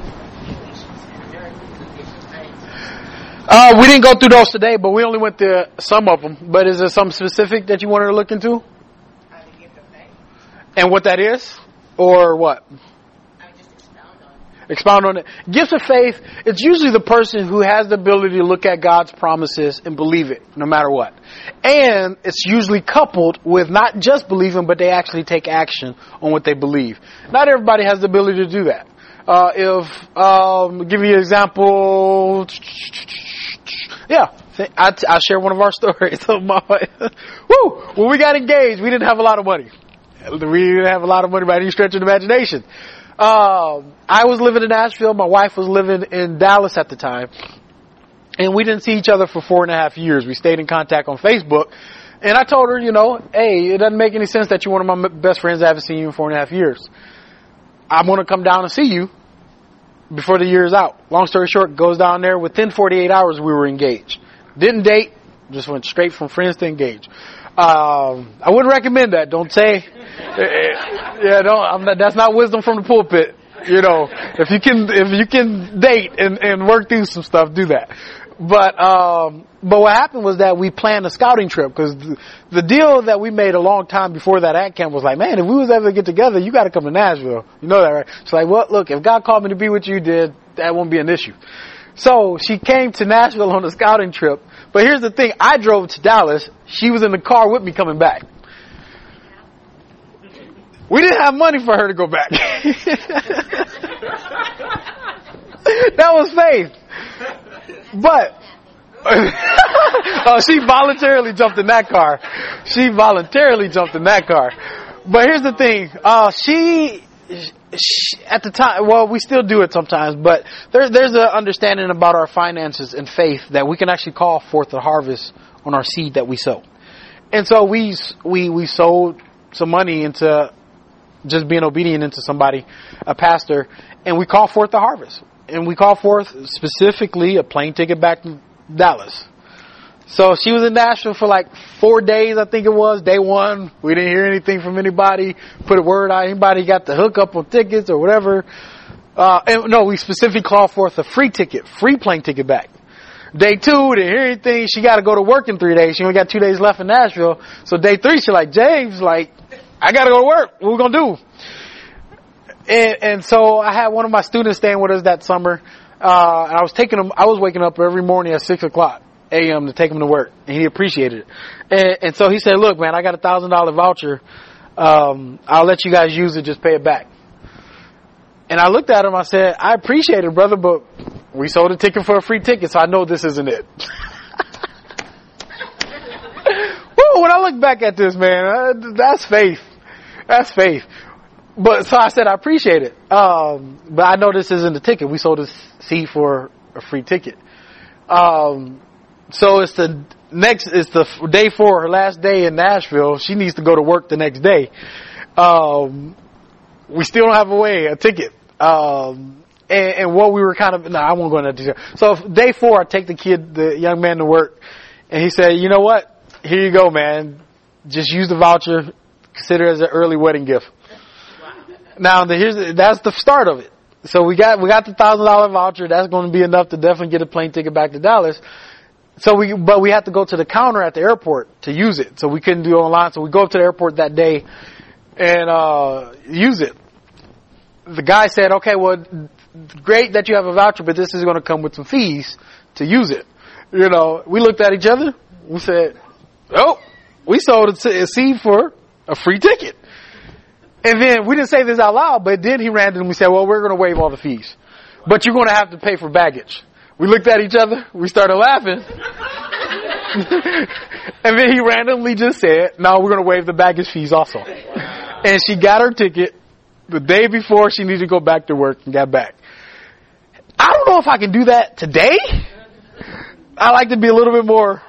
we didn't go through those today, but we only went through some of them. But is there something specific that you wanted to look into? the gift of faith? And what that is? Or what? Just expound on it. Expound on it. Gifts of faith, it's usually the person who has the ability to look at God's promises and believe it, no matter what. And it's usually coupled with not just believing, but they actually take action on what they believe. Not everybody has the ability to do that. Give you an example. Yeah, I'll share one of our stories. When we got engaged, we didn't have a lot of money. We didn't have a lot of money by any stretch of the imagination. I was living in Nashville. My wife was living in Dallas at the time. And we didn't see each other for 4.5 years. We stayed in contact on Facebook. And I told her, hey, it doesn't make any sense that you're one of my best friends. I haven't seen you in 4.5 years. I'm going to come down and see you before the year is out. Long story short, goes down there. Within 48 hours, we were engaged. Didn't date. Just went straight from friends to engaged. I wouldn't recommend that. Don't say, that's not wisdom from the pulpit. If you can date and work through some stuff, do that. But what happened was that we planned a scouting trip, because the deal that we made a long time before that at camp was like, man, if we was ever to get together, you got to come to Nashville. You know that, right? She's like, well, look, if God called me to be with you, that won't be an issue. So she came to Nashville on a scouting trip. But here's the thing. I drove to Dallas. She was in the car with me coming back. We didn't have money for her to go back. That was faith. But oh, she voluntarily jumped in that car. But here's the thing. She at the time, well, we still do it sometimes, but there's an understanding about our finances and faith that we can actually call forth the harvest on our seed that we sow. And so we sowed some money into just being obedient into somebody, a pastor, and we call forth the harvest. And we call forth specifically a plane ticket back to Dallas. So she was in Nashville for like 4 days, I think it was. Day one, we didn't hear anything from anybody. Put a word out. Anybody got the hookup on tickets or whatever. We specifically called forth a free plane ticket back. Day 2, didn't hear anything. She got to go to work in 3 days. She only got 2 days left in Nashville. So day 3, she's like, James, I got to go to work. What we going to do? And so I had one of my students staying with us that summer. And I was waking up every morning at 6 o'clock a.m. to take him to work. And he appreciated it. And so he said, look, man, I got a $1,000 voucher. I'll let you guys use it. Just pay it back. And I looked at him. I said, I appreciate it, brother, but we sold a ticket for a free ticket, so I know this isn't it. Woo, when I look back at this, man, that's faith. But so I said, I appreciate it. But I know this isn't the ticket. We sold a seed for a free ticket. So it's the day 4, her last day in Nashville. She needs to go to work the next day. We still don't have a ticket. And what we were I won't go into detail. So day 4, I take the young man to work, and he said, you know what? Here you go, man. Just use the voucher. Consider it as an early wedding gift. Now, that's the start of it. So we got the $1,000 voucher. That's going to be enough to definitely get a plane ticket back to Dallas. But we had to go to the counter at the airport to use it. So we couldn't do it online. So we go up to the airport that day and use it. The guy said, okay, well, great that you have a voucher, but this is going to come with some fees to use it. You know, we looked at each other. We said, oh, we sold a seed for a free ticket. And then we didn't say this out loud, but then he randomly said, well, we're going to waive all the fees, but you're going to have to pay for baggage. We looked at each other. We started laughing. And then he randomly just said, no, we're going to waive the baggage fees also. And she got her ticket the day before she needed to go back to work and got back. I don't know if I can do that today. I like to be a little bit more,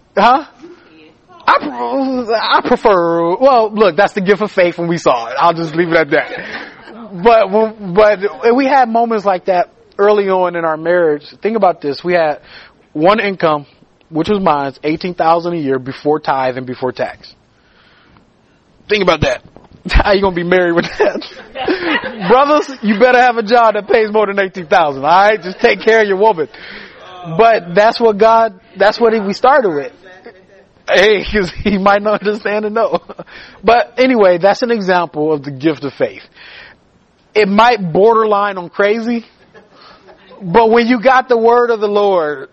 I prefer, well, look, that's the gift of faith when we saw it. I'll just leave it at that. But we had moments like that early on in our marriage. Think about this. We had one income, which was mine, $18,000 a year before tithe and before tax. Think about that. How you going to be married with that? Brothers, you better have a job that pays more than $18,000. All right? Just take care of your woman. But that's what we started with. Hey, because he might not understand and know. But anyway, that's an example of the gift of faith. It might borderline on crazy, but when you got the word of the Lord,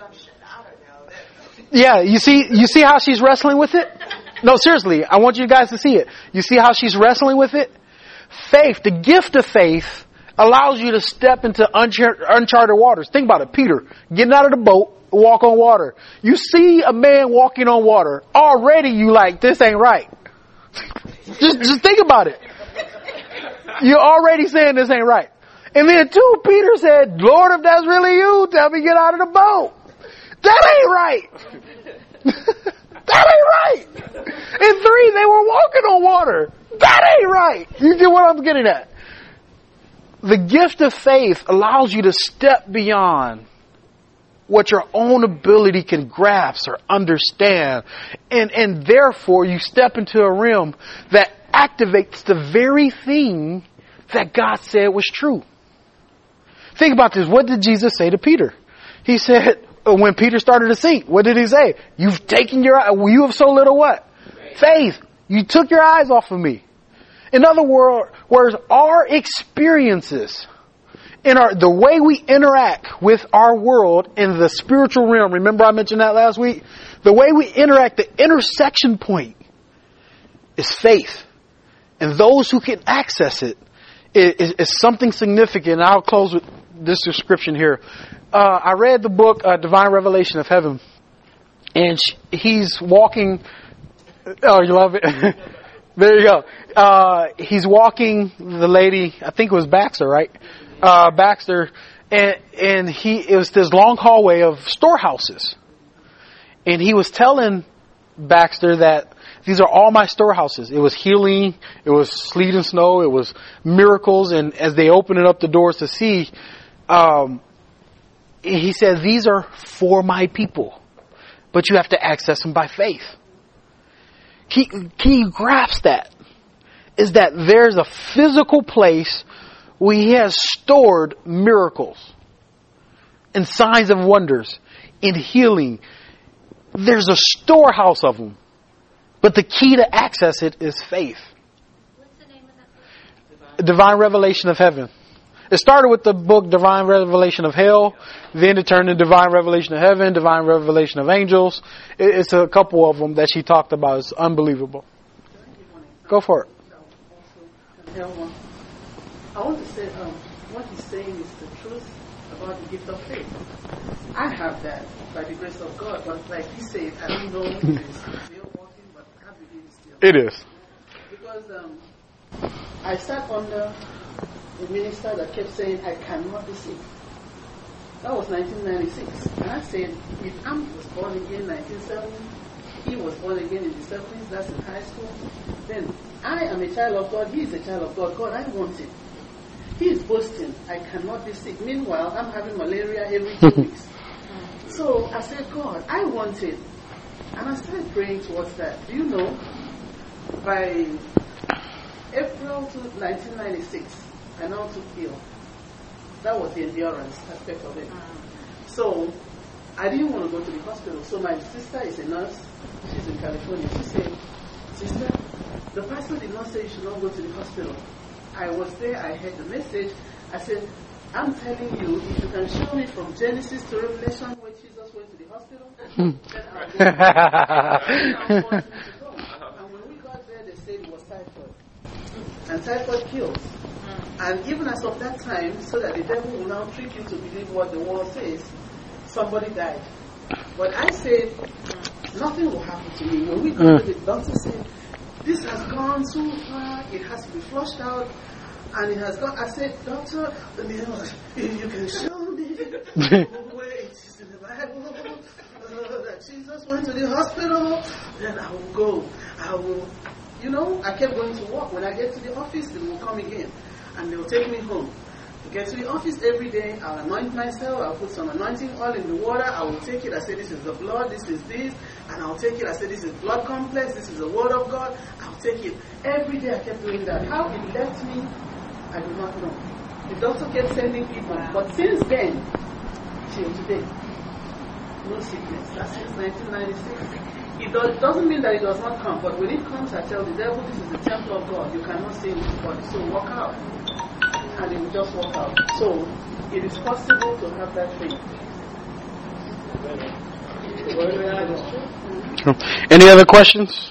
yeah, you see how she's wrestling with it? No, seriously, I want you guys to see it. You see how she's wrestling with it? Faith, the gift of faith, allows you to step into uncharted waters. Think about it. Peter, getting out of the boat, walk on water. You see a man walking on water. Already you like, this ain't right. just think about it. You're already saying this ain't right. And then 2, Peter said, Lord, if that's really you, tell me get out of the boat. That ain't right. That ain't right. And 3, they were walking on water. That ain't right. You get what I'm getting at? The gift of faith allows you to step beyond what your own ability can grasp or understand. And therefore you step into a realm that activates the very thing that God said was true. Think about this. What did Jesus say to Peter? He said, when Peter started to sink, what did he say? You have so little what? Faith. You took your eyes off of me. In other words, our experiences, the way we interact with our world in the spiritual realm, remember I mentioned that last week? The way we interact, the intersection point is faith. And those who can access it is something significant. I'll close with this description here. I read the book Divine Revelation of Heaven, and he's walking. Oh, you love it? There you go. He's walking the lady. I think it was Baxter, right? Baxter, and it was this long hallway of storehouses, and he was telling Baxter that these are all my storehouses. It was healing, it was sleet and snow, it was miracles, and as they opened up the doors to see, he said, these are for my people, but you have to access them by faith. Can you grasp that? Is that there's a physical place where he has stored miracles and signs of wonders in healing. There's a storehouse of them. But the key to access it is faith. What's the name of that book? Divine Revelation of Heaven. It started with the book Divine Revelation of Hell. Then it turned into Divine Revelation of Heaven, Divine Revelation of Angels. It's a couple of them that she talked about. It's unbelievable. Go for it. I want to say what he's saying is the truth about the gift of faith. I have that by the grace of God, but like he said, I don't know if it's still working, but I believe it's still. It is. Because I sat under a minister that kept saying, I cannot be sick. That was 1996. And I said, if Am was born again in 1970, he was born again in the 70s, that's in high school, then I am a child of God, he is a child of God. God, I want it. He is boasting, I cannot be sick. Meanwhile, I'm having malaria every 2 weeks. So I said, God, I want it. And I started praying towards that. Do you know, by April 1996, I now took ill. That was the endurance aspect of it. So I didn't want to go to the hospital. So my sister is a nurse. She's in California. She said, sister, the pastor did not say you should not go to the hospital. I was there. I heard the message. I said, I'm telling you, if you can show me from Genesis to Revelation where Jesus went to the hospital, then I'll go. And when we got there, they said it was typhoid. And typhoid kills. And even as of that time, so that the devil will now trick you to believe what the world says, somebody died. But I said, nothing will happen to me. When we go to the doctor, said, this has gone so far, it has to be flushed out, and it has gone. I said, doctor, if you can show me where it is in the Bible that Jesus went to the hospital, then I will go. I will, I kept going to work. When I get to the office, they will come again, and they will take me home. To get to the office every day, I'll anoint myself, I'll put some anointing oil in the water, I will take it, I say this is the blood, this is this, and I'll take it, I say this is blood complex, this is the word of God, I'll take it. Every day I kept doing that. How it left me, I do not know. The doctor kept sending people, but since then, till today, no sickness. That's since 1996. It doesn't mean that it does not come, but when it comes, I tell the devil, this is the temple of God, you cannot stay in this body, so walk out. And it will just walk out. So, it is possible to have that faith. Any other questions?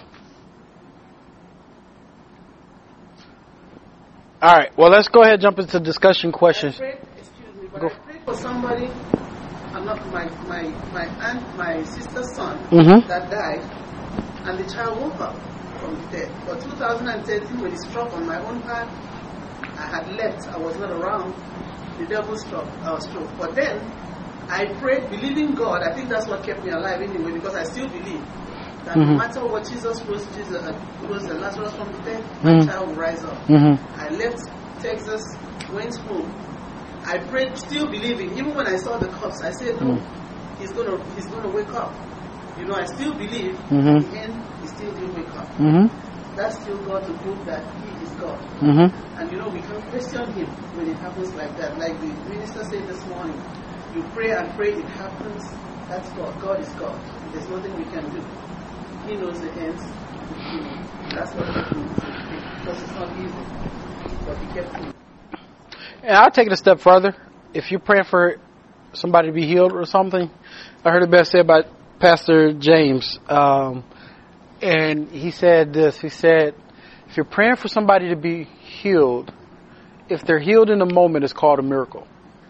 All right. Well, let's go ahead and jump into discussion questions. I prayed for somebody, not my aunt, my sister's son, that died, and the child woke up from the dead. But 2013, when he struck on my own path, I had left, I was not around, the devil struck. But then, I prayed, believing God. I think that's what kept me alive anyway, because I still believe that no matter what Jesus rose Lazarus from the dead, my child will rise up. I left Texas, went home. I prayed, still believing. Even when I saw the cops, I said, no, he's gonna wake up. I still believe. In the end, he still didn't wake up. That's still God to prove that he is God. And we can't question him when it happens like that. Like the minister said this morning, you pray and pray, it happens. That's God. God is God. There's nothing we can do. He knows the ends. That's what he do. Because it's not easy. But he kept me. And I'll take it a step further. If you're praying for somebody to be healed or something, I heard it best said by Pastor James. And he said this. He said, If you're praying for somebody to be healed, if they're healed in the moment, it's called a miracle.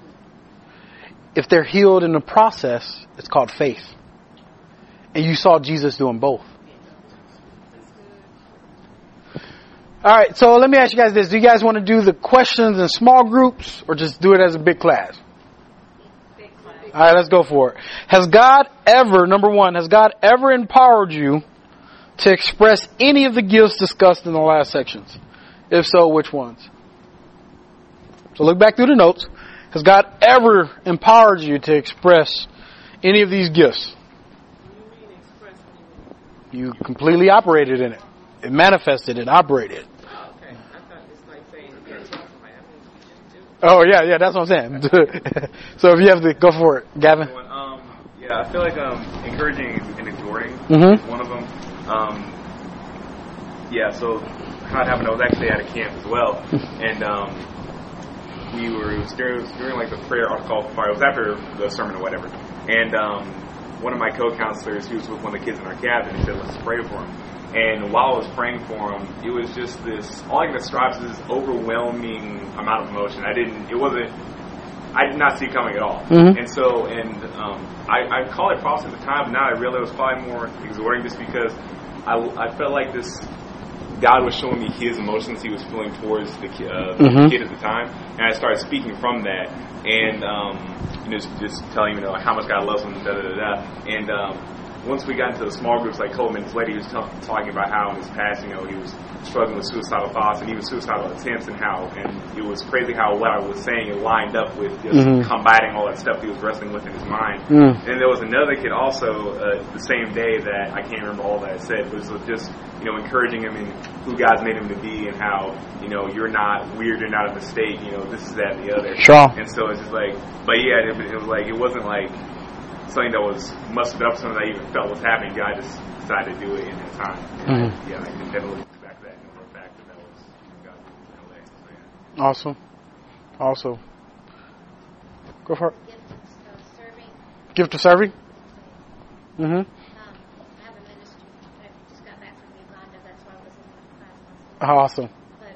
If they're healed in the process, it's called faith. And you saw Jesus doing both. All right, so let me ask you guys this. Do you guys want to do the questions in small groups or just do it as a big class? All right, let's go for it. Has God ever empowered you to express any of the gifts discussed in the last sections? If so, which ones? So look back through the notes. Has God ever empowered you to express any of these gifts? You completely operated in it. It manifested and operated. Okay. I thought it's like saying you can't talk about it. I mean, you just do. Oh, yeah, that's what I'm saying. So if you have to go for it, Gavin. Yeah, I feel like encouraging and exhorting Mm-hmm. is one of them. Yeah, so how it happened, I was actually at a camp as well, and it was during like the prayer call for fire. It was after the sermon or whatever, and one of my co-counselors, he was with one of the kids in our cabin, and he said, let's pray for him. And while I was praying for him, it was just this, all I can describe is this overwhelming amount of emotion. I did not see it coming at all. Mm-hmm. And so, I call it prophecy at the time, but now I realized it was probably more exhorting just because I felt like God was showing me his emotions he was feeling towards the kid at the time. And I started speaking from that and, just telling him, how much God loves him, da-da-da-da. And, once we got into the small groups, like Coleman, this lady was talking about how in his past, he was struggling with suicidal thoughts and even suicidal attempts, and it was crazy how what I was saying it lined up with just combating all that stuff he was wrestling with in his mind. And there was another kid also the same day that I can't remember all that I said, but it was just encouraging him in who God's made him to be and how you're not weird, you're not a mistake, this is that and the other. Sure. And so it's just like, but yeah, it was like it wasn't like something that must have been up something that I even felt was happening. God just decided to do it in that time. And I can definitely look back to that and look back that was God in LA. So, yeah. Awesome. Go for it. Gift of serving. Gift of serving? Mm-hmm. I have a ministry. I just got back from Uganda. That's why I was in the class last night. Awesome. But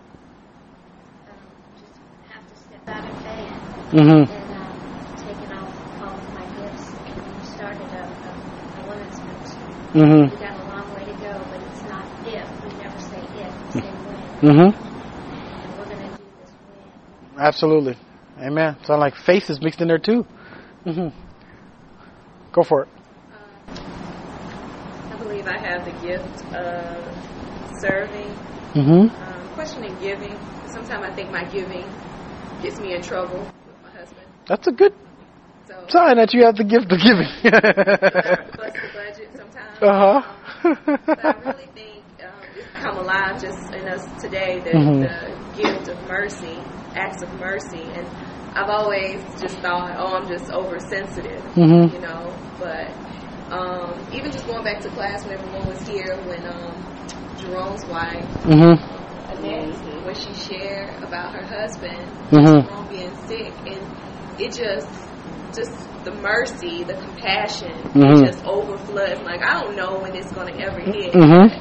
just have to step out of faith Mm-hmm. and taking all of my gifts. And we started a women's ministry. Mm-hmm. We got a long way to go, but it's not if. We never say if. We say when. Mm-hmm. And we're going to do this when. Absolutely. Amen. Sound like faith is mixed in there too. Mm-hmm. Go for it. I believe I have the gift of serving, questioning giving. Sometimes I think my giving gets me in trouble with my husband. That's a good sign that you have the gift of giving. Bust the budget sometimes. But I really think it's come alive just in us today, the gift of mercy, acts of mercy. And I've always just thought, I'm just oversensitive, but even just going back to class when everyone was here, when Jerome's wife, Annette, when she shared about her husband, Jerome being sick, and it just the mercy, the compassion, it just overfloods. Like, I don't know when it's going to ever hit.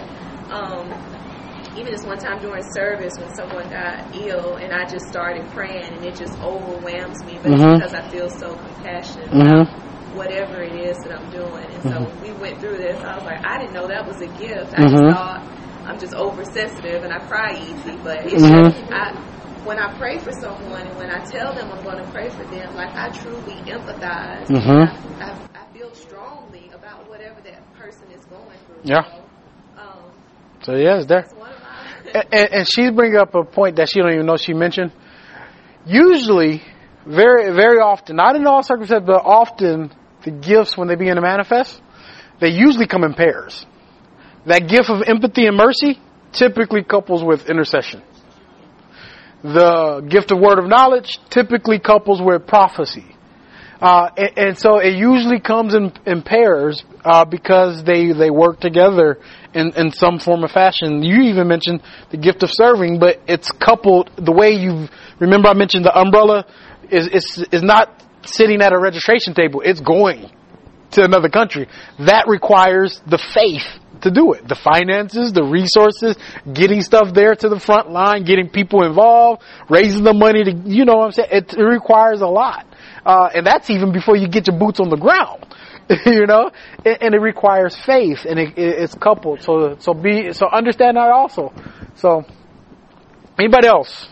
Even this one time during service when someone got ill and I just started praying and it just overwhelms me, but it's because I feel so compassionate about whatever it is that I'm doing. And so when we went through this, I was like, I didn't know that was a gift. I just thought I'm just oversensitive and I cry easy, but it's just, when I pray for someone and when I tell them I'm going to pray for them, like, I truly empathize. I feel strongly about whatever that person is going through. Yeah. So yeah, it's there. And she's bringing up a point that she don't even know she mentioned. Usually, very, very often, not in all circumstances, but often, the gifts, when they begin to manifest, they usually come in pairs. That gift of empathy and mercy typically couples with intercession. The gift of word of knowledge typically couples with prophecy. And so it usually comes in pairs because they work together in some form or fashion. You even mentioned the gift of serving, but it's coupled the way remember I mentioned the umbrella is not sitting at a registration table. It's going to another country. That requires the faith to do it. The finances, the resources, getting stuff there to the front line, getting people involved, raising the money to, you know what I'm saying? It requires a lot. And that's even before you get your boots on the ground, you know, and it requires faith, and it's coupled. So understand that also. So anybody else?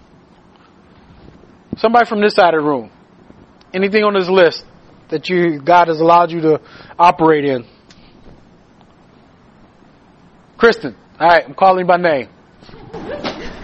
Somebody from this side of the room. Anything on this list that God has allowed you to operate in? Kristen. All right, I'm calling you by name. I'm not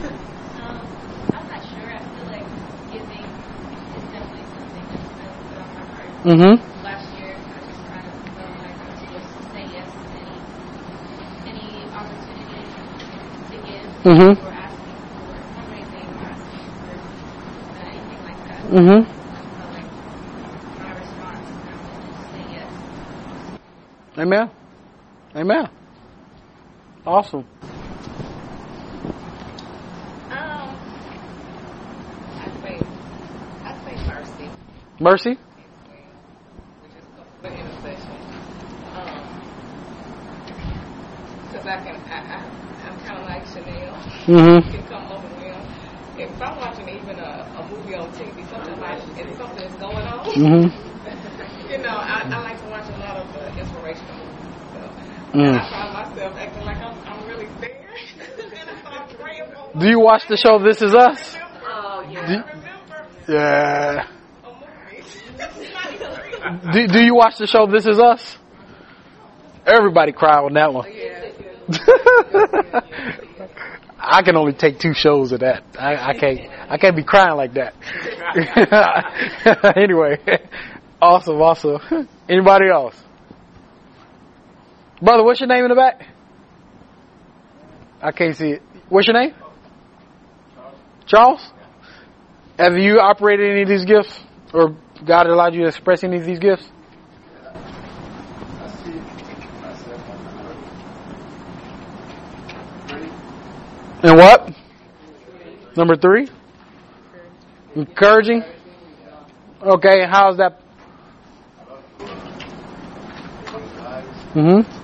sure. I feel like giving is definitely something that's been put on my heart. Mm-hmm. Last year, I just kind of felt like I was supposed to say yes to any opportunity to give, Mm-hmm. or asking for fundraising, or asking for anything like that. Mm-hmm. I felt like my response is kind of just say yes. Amen. Amen. Awesome. I'd say mercy. Mercy? Which is the intercession. Because I'm kind of like Chanel. Mm-hmm. Can come overwhelmed. If I'm watching even a movie on TV, something is going on. Mm-hmm. You know, I like to watch a lot of inspirational movies. So, Mm. and I find myself acting like I'm really there. And I start praying for Do you watch the show This Is Us? Oh, yeah. Do- I remember Yeah. a movie. Not even real. Do you watch the show This Is Us? Everybody cried on that one. I can only take 2 shows of that. I can't be crying like that. Anyway, awesome. Anybody else? Brother, what's your name in the back? I can't see it. What's your name? Charles? Have you operated any of these gifts? Or God allowed you to express any of these gifts? And what? Number 3? Encouraging? Okay, how's that? Mm-hmm.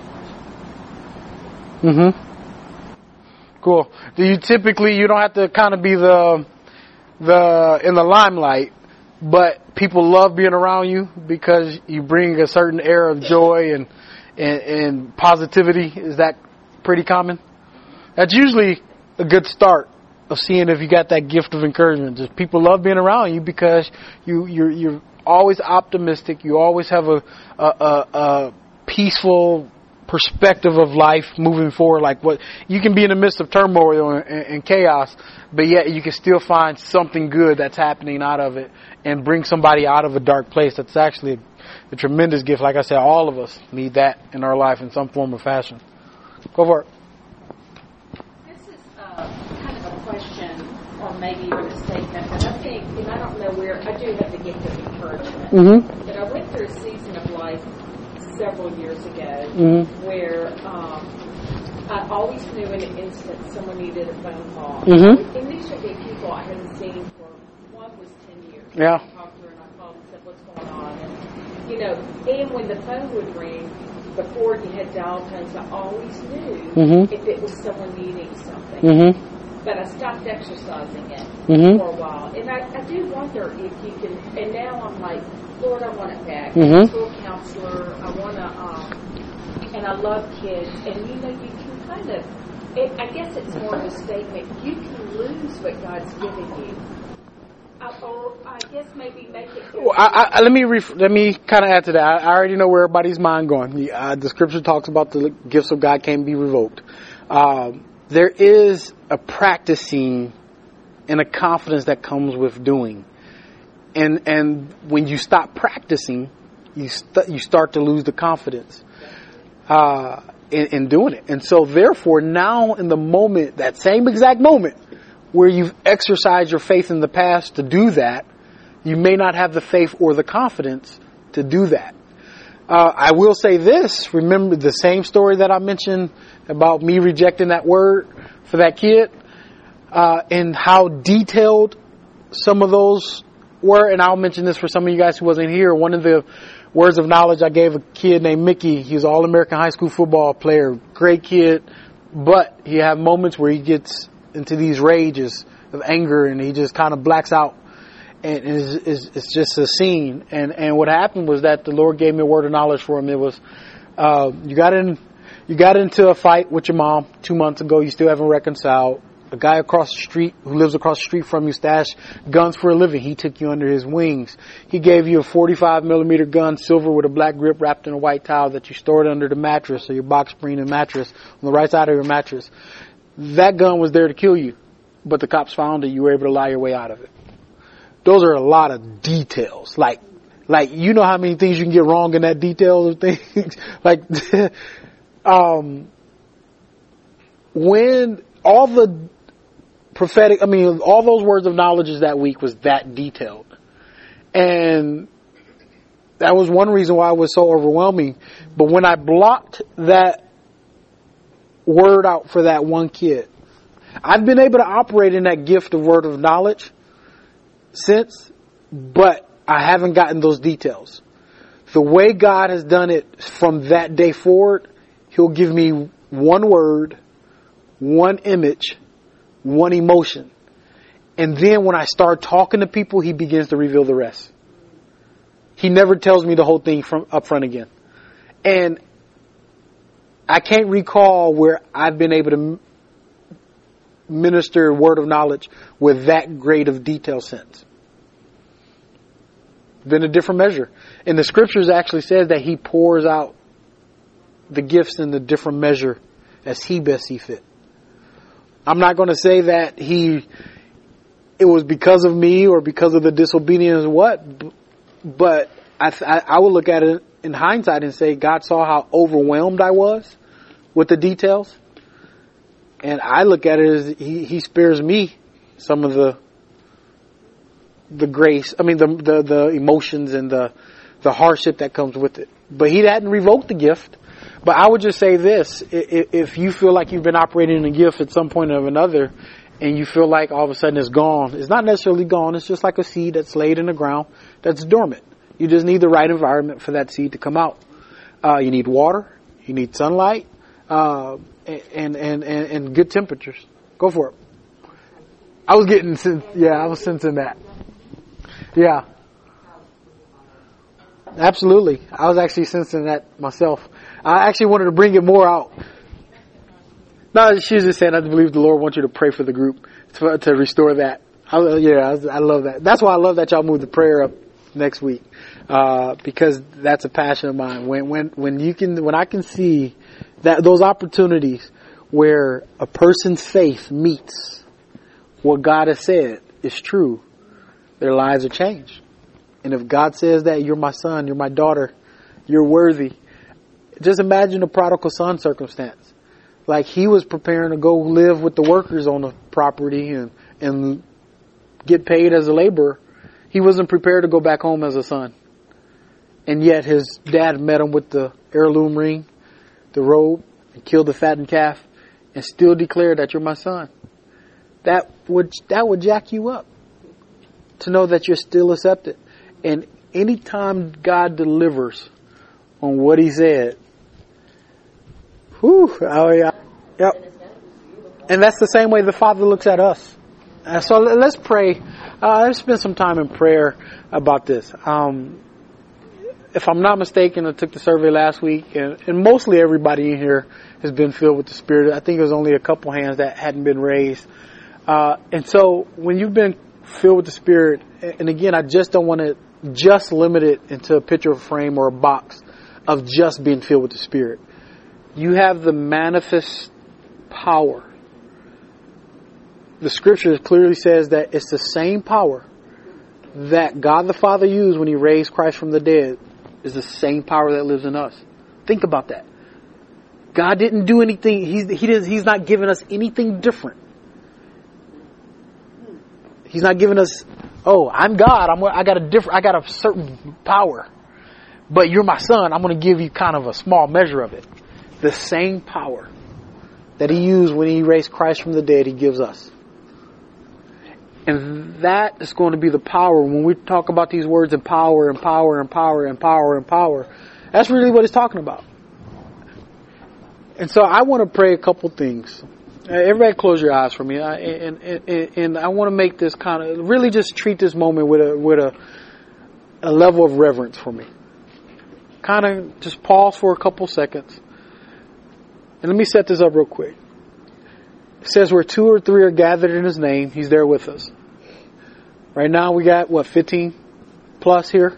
Cool. Do you typically, you don't have to kind of be the in the limelight, but people love being around you because you bring a certain air of joy and positivity? Is that pretty common? That's usually a good start of seeing if you got that gift of encouragement. Just people love being around you because you're always optimistic. You always have a peaceful perspective of life moving forward. Like what you can be in the midst of turmoil and chaos, but yet you can still find something good that's happening out of it and bring somebody out of a dark place. That's actually a tremendous gift. Like I said, all of us need that in our life in some form or fashion. Go for it. This is kind of a question, or maybe even a statement, but I think, and I don't know where, I do have the gift of encouragement, Mm-hmm. but I went through a season of life several years ago where I always knew in an instant someone needed a phone call. Mm-hmm. And these would be people I hadn't seen for, one was 10 years. Yeah. I talked to her and I called and said, what's going on? And, you know, and when the phone would ring, before you had dial tones, I always knew if it was someone needing something. Mm-hmm. But I stopped exercising it for a while. And I do wonder if you can, and now I'm like, Lord, I want it back. I'm a school counselor. I want to, and I love kids. And you know, you can kind of, I guess it's more of a statement. You can lose what God's giving you. Or I guess maybe make it. Well, let me kind of add to that. I already know where everybody's mind going. The scripture talks about the gifts of God can't be revoked. There is a practicing and a confidence that comes with doing. And when you stop practicing, you start to lose the confidence in doing it. And so therefore now in the moment, that same exact moment where you've exercised your faith in the past to do that, you may not have the faith or the confidence to do that. I will say this, remember the same story that I mentioned about me rejecting that word for that kid, and how detailed some of those were, and I'll mention this for some of you guys who wasn't here. One of the Words of knowledge I gave a kid named Mickey. He was an All-American high school football player. Great kid. But he had moments where he gets into these rages of anger and he just kind of blacks out. And it's just a scene. And what happened was that the Lord gave me a word of knowledge for him. It was, you got into a fight with your mom 2 months ago. You still haven't reconciled. A guy across the street who lives across the street from you stashed guns for a living. He took you under his wings. He gave you a 45 millimeter gun, silver with a black grip wrapped in a white towel that you stored under the mattress or your box spring and mattress on the right side of your mattress. That gun was there to kill you, but the cops found it. You were able to lie your way out of it. Those are a lot of details. Like, you know how many things you can get wrong in that detail of things? Like, when all the prophetic, all those words of knowledge that week was that detailed. And that was one reason why it was so overwhelming. But when I blocked that word out for that one kid, I've been able to operate in that gift of word of knowledge since, but I haven't gotten those details. The way God has done it from that day forward, He'll give me one word, one image, one emotion. And then when I start talking to people, He begins to reveal the rest. He never tells me the whole thing from up front again. And I can't recall where I've been able to minister a word of knowledge with that great of detail since. Been a different measure. And the scriptures actually says that He pours out the gifts in the different measure as He best see fit. I'm not going to say that it was because of me or because of the disobedience but I will look at it in hindsight and say God saw how overwhelmed I was with the details. And I look at it as He spares me some of the grace, the emotions and the hardship that comes with it. But He hadn't revoked the gift. But I would just say this, if you feel like you've been operating in a gift at some point or another, and you feel like all of a sudden it's gone, it's not necessarily gone, it's just like a seed that's laid in the ground that's dormant. You just need the right environment for that seed to come out. You need water, you need sunlight, and good temperatures. Go for it. I was sensing that. Yeah. Absolutely. I was actually sensing that myself. I actually wanted to bring it more out. No, she was just saying I believe the Lord wants you to pray for the group to restore that. I love that. That's why I love that y'all moved the prayer up next week. Because that's a passion of mine. When I can see that those opportunities where a person's faith meets what God has said is true, their lives are changed. And if God says that you're my son, you're my daughter, you're worthy. Just imagine the prodigal son circumstance. Like he was preparing to go live with the workers on the property and get paid as a laborer. He wasn't prepared to go back home as a son. And yet his dad met him with the heirloom ring, the robe, and killed the fattened calf and still declared that you're my son. That would jack you up to know that you're still accepted. And anytime God delivers on what He said, yep. And that's the same way the Father looks at us. So let's pray. Let's spend some time in prayer about this. If I'm not mistaken, I took the survey last week, and mostly everybody in here has been filled with the Spirit. I think there was only a couple hands that hadn't been raised. And so when you've been filled with the Spirit, and again, I just don't want to just limit it into a picture frame or a box of just being filled with the Spirit. You have the manifest power. The scripture clearly says that it's the same power that God the Father used when He raised Christ from the dead is the same power that lives in us. Think about that. God didn't do anything. He's not giving us anything different. He's not giving us, I'm God. I got a certain power. But you're my son. I'm going to give you kind of a small measure of it. The same power that He used when He raised Christ from the dead, He gives us. And that is going to be the power. When we talk about these words empower, empower, empower, empower, empower, that's really what it's talking about. And so I want to pray a couple things. Everybody close your eyes for me. And I want to make this kind of, really just treat this moment with a level of reverence for me. Kind of just pause for a couple seconds. And let me set this up real quick. It says where 2 or 3 are gathered in His name, He's there with us. Right now we got, 15 plus here?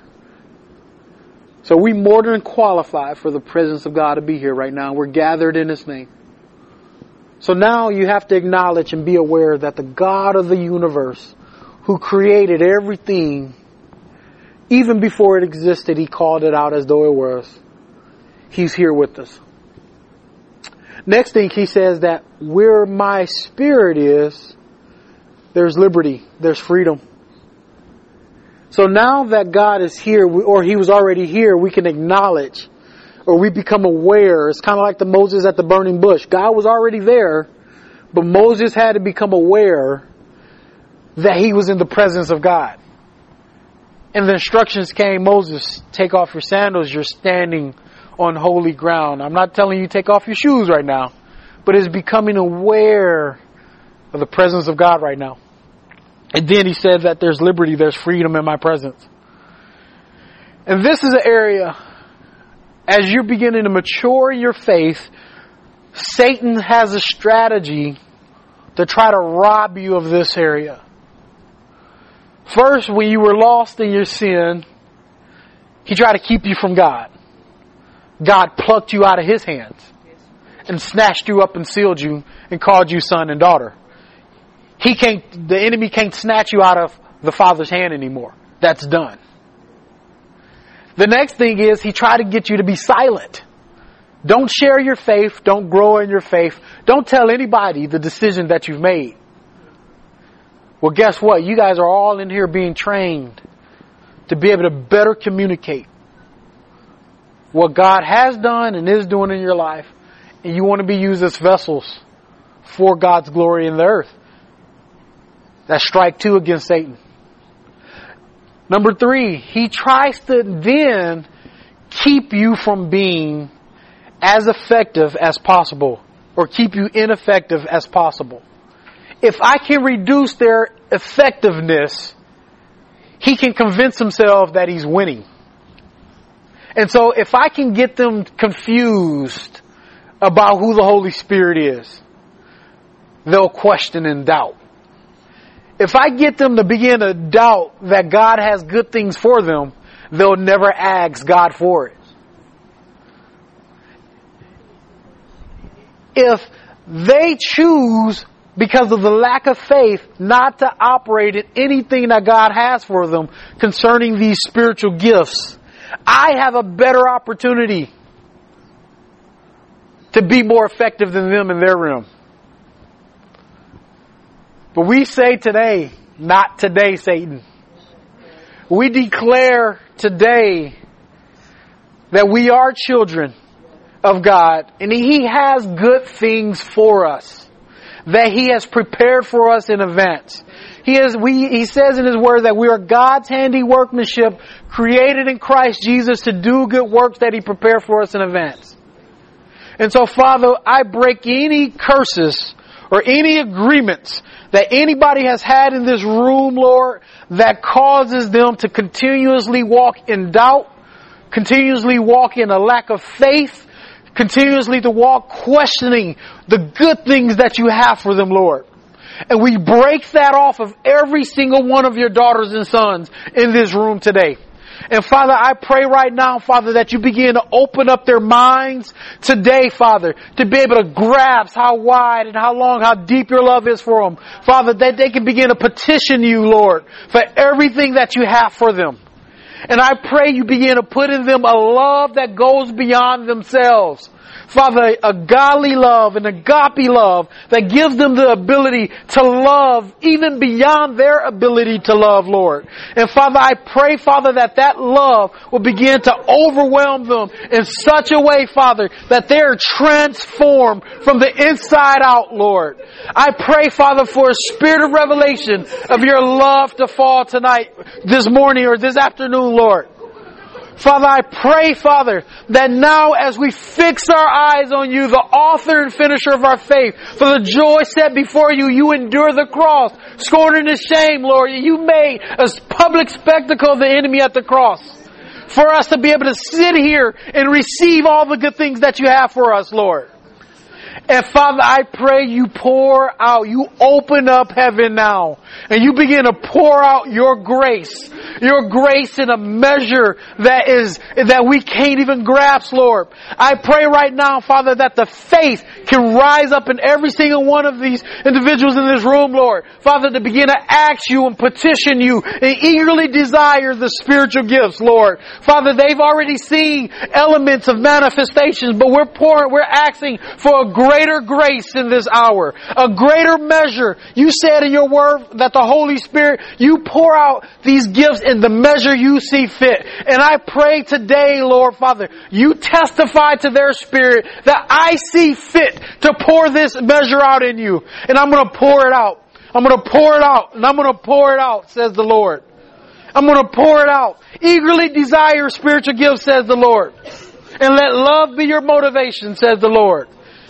So we more than qualify for the presence of God to be here right now. We're gathered in His name. So now you have to acknowledge and be aware that the God of the universe, who created everything, even before it existed, He called it out as though it was. He's here with us. Next thing He says that where my spirit is, there's liberty, there's freedom. So now that God is here, or He was already here, we can acknowledge, or we become aware. It's kind of like the Moses at the burning bush. God was already there, but Moses had to become aware that he was in the presence of God. And the instructions came, Moses, take off your sandals, you're standing on holy ground. I'm not telling you take off your shoes right now, but it's becoming aware of the presence of God right now. And then He said that there's liberty, there's freedom in my presence. And this is an area, as you're beginning to mature in your faith, Satan has a strategy to try to rob you of this area. First, when you were lost in your sin, he tried to keep you from God. God plucked you out of His hands and snatched you up and sealed you and called you son and daughter. The enemy can't snatch you out of the Father's hand anymore. That's done. The next thing is he tried to get you to be silent. Don't share your faith. Don't grow in your faith. Don't tell anybody the decision that you've made. Well, guess what? You guys are all in here being trained to be able to better communicate what God has done and is doing in your life. And you want to be used as vessels for God's glory in the earth. That's strike 2 against Satan. Number 3, he tries to then keep you from being as effective as possible, or keep you ineffective as possible. If I can reduce their effectiveness, he can convince himself that he's winning. And so if I can get them confused about who the Holy Spirit is, they'll question and doubt. If I get them to begin to doubt that God has good things for them, they'll never ask God for it. If they choose, because of the lack of faith, not to operate in anything that God has for them concerning these spiritual gifts, I have a better opportunity to be more effective than them in their realm. But we say today, not today, Satan. We declare today that we are children of God and He has good things for us that He has prepared for us in advance. He says in His Word that we are God's handy workmanship created in Christ Jesus to do good works that He prepared for us in advance. And so, Father, I break any curses or any agreements that anybody has had in this room, Lord, that causes them to continuously walk in doubt, continuously walk in a lack of faith, continuously to walk questioning the good things that you have for them, Lord. And we break that off of every single one of your daughters and sons in this room today. And Father, I pray right now, Father, that you begin to open up their minds today, Father, to be able to grasp how wide and how long, how deep your love is for them. Father, that they can begin to petition you, Lord, for everything that you have for them. And I pray you begin to put in them a love that goes beyond themselves. Father, a godly love, an agape love that gives them the ability to love even beyond their ability to love, Lord. And Father, I pray, Father, that that love will begin to overwhelm them in such a way, Father, that they are transformed from the inside out, Lord. I pray, Father, for a spirit of revelation of your love to fall tonight, this morning, or this afternoon, Lord. Father, I pray, Father, that now as we fix our eyes on you, the author and finisher of our faith, for the joy set before you, you endure the cross, scorning the shame, Lord. You made a public spectacle of the enemy at the cross. For us to be able to sit here and receive all the good things that you have for us, Lord. And Father, I pray you pour out, you open up heaven now, and you begin to pour out your grace in a measure that we can't even grasp, Lord. I pray right now, Father, that the faith can rise up in every single one of these individuals in this room, Lord. Father, to begin to ask you and petition you and eagerly desire the spiritual gifts, Lord. Father, they've already seen elements of manifestations, but we're asking for a greater grace in this hour, a greater measure. You said in your word that the Holy Spirit, you pour out these gifts in the measure you see fit. And I pray today, Lord Father, you testify to their spirit that I see fit to pour this measure out in you. And I'm going to pour it out. I'm going to pour it out. And I'm going to pour it out, says the Lord. I'm going to pour it out. Eagerly desire spiritual gifts, says the Lord. And let love be your motivation, says the Lord.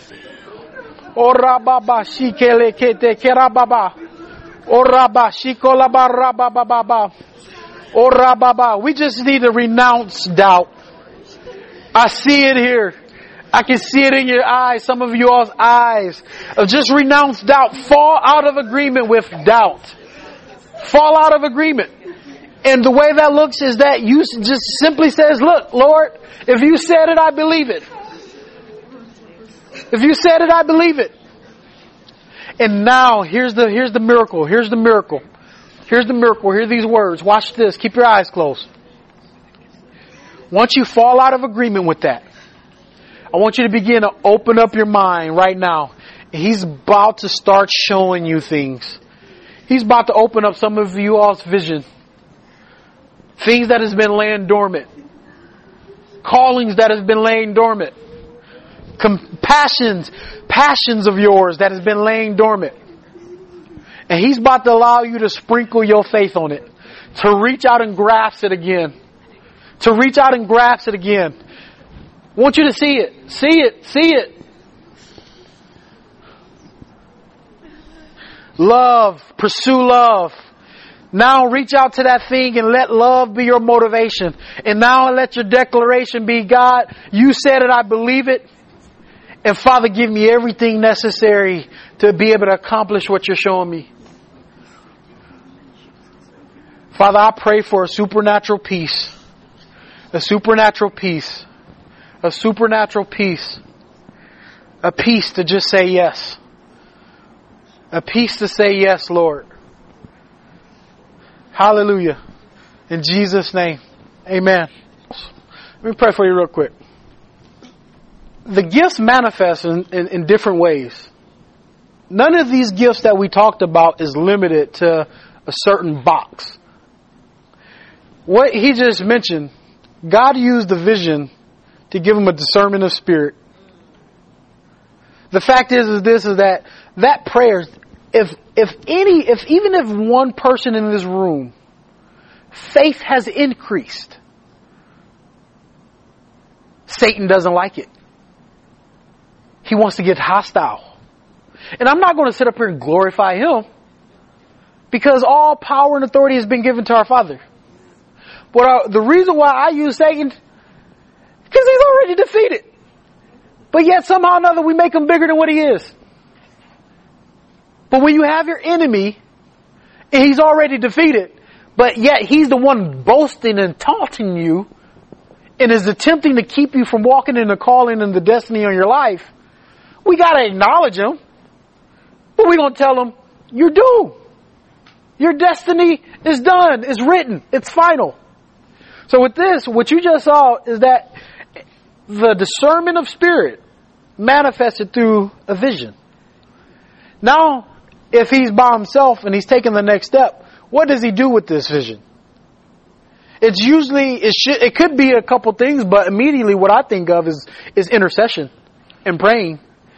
We just need to renounce doubt. I see it here. I can see it in your eyes, some of you all's eyes. Just renounce doubt. Fall out of agreement with doubt. Fall out of agreement. And the way that looks is that you just simply says, look, Lord, if you said it, I believe it. If you said it, I believe it. And now, here's the miracle. Here's the miracle. Here's the miracle. Hear these words. Watch this. Keep your eyes closed. Once you fall out of agreement with that, I want you to begin to open up your mind right now. He's about to start showing you things. He's about to open up some of you all's vision. Things that has been laying dormant. Callings that has been laying dormant. Passions of yours that has been laying dormant. And He's about to allow you to sprinkle your faith on it. To reach out and grasp it again. To reach out and grasp it again. I want you to see it. See it. See it. Love. Pursue love. Now reach out to that thing and let love be your motivation. And now let your declaration be, God, you said it, I believe it. And Father, give me everything necessary to be able to accomplish what you're showing me. Father, I pray for a supernatural peace. A supernatural peace. A supernatural peace. A peace to just say yes. A peace to say yes, Lord. Hallelujah. In Jesus' name. Amen. Let me pray for you real quick. The gifts manifest in different ways. None of these gifts that we talked about is limited to a certain box. What he just mentioned, God used the vision to give him a discernment of spirit. The fact is that prayer, even if one person in this room, faith has increased, Satan doesn't like it. He wants to get hostile. And I'm not going to sit up here and glorify him, because all power and authority has been given to our Father. But the reason why I use Satan, because he's already defeated. But yet somehow or another we make him bigger than what he is. But when you have your enemy, and he's already defeated, but yet he's the one boasting and taunting you, and is attempting to keep you from walking in the calling and the destiny on your life, we got to acknowledge him. But we're going to tell him, you're doomed. Your destiny is done. It's written. It's final. So with this, what you just saw is that the discernment of spirit manifested through a vision. Now, if he's by himself and he's taking the next step, what does he do with this vision? It's usually, it could be a couple things, but immediately what I think of is intercession and praying.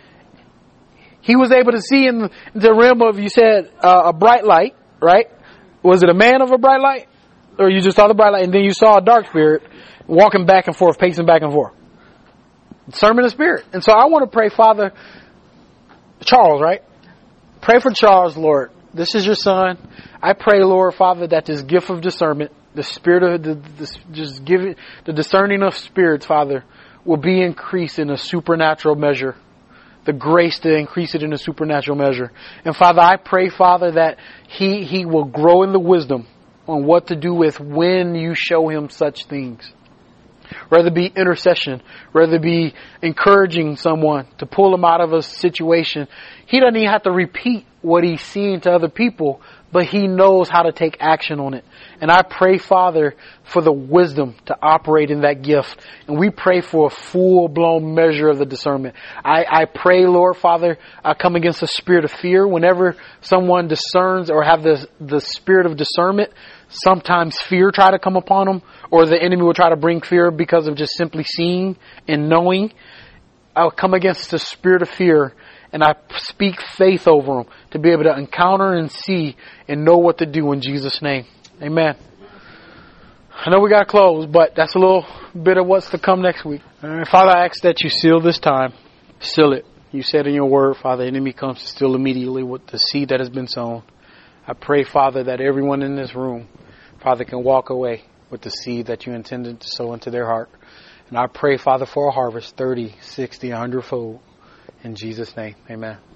He was able to see in the realm of, you said, a bright light, right? Was it a man of a bright light? Or you just saw the bright light and then you saw a dark spirit walking back and forth, pacing back and forth? Discernment of spirit. And so I want to pray, Father, Charles, right? Pray for Charles, Lord. This is your son. I pray, Lord, Father, that this gift of discernment, the spirit of the discerning of spirits, Father, will be increased in a supernatural measure. The grace to increase it in a supernatural measure. And Father, I pray, Father, that he will grow in the wisdom on what to do with when you show him such things. Whether it be intercession, whether it be encouraging someone to pull him out of a situation. He doesn't even have to repeat what he's seeing to other people, but he knows how to take action on it. And I pray, Father, for the wisdom to operate in that gift. And we pray for a full-blown measure of the discernment. I pray, Lord, Father, I come against the spirit of fear. Whenever someone discerns or have the spirit of discernment, sometimes fear try to come upon them, or the enemy will try to bring fear because of just simply seeing and knowing. I'll come against the spirit of fear, and I speak faith over them to be able to encounter and see and know what to do in Jesus' name. Amen. I know we got to close, but that's a little bit of what's to come next week. Father, I ask that you seal this time. Seal it. You said in your word, Father, the enemy comes to steal immediately with the seed that has been sown. I pray, Father, that everyone in this room, Father, can walk away with the seed that you intended to sow into their heart. And I pray, Father, for a harvest, 30, 60, 100-fold. In Jesus' name, amen.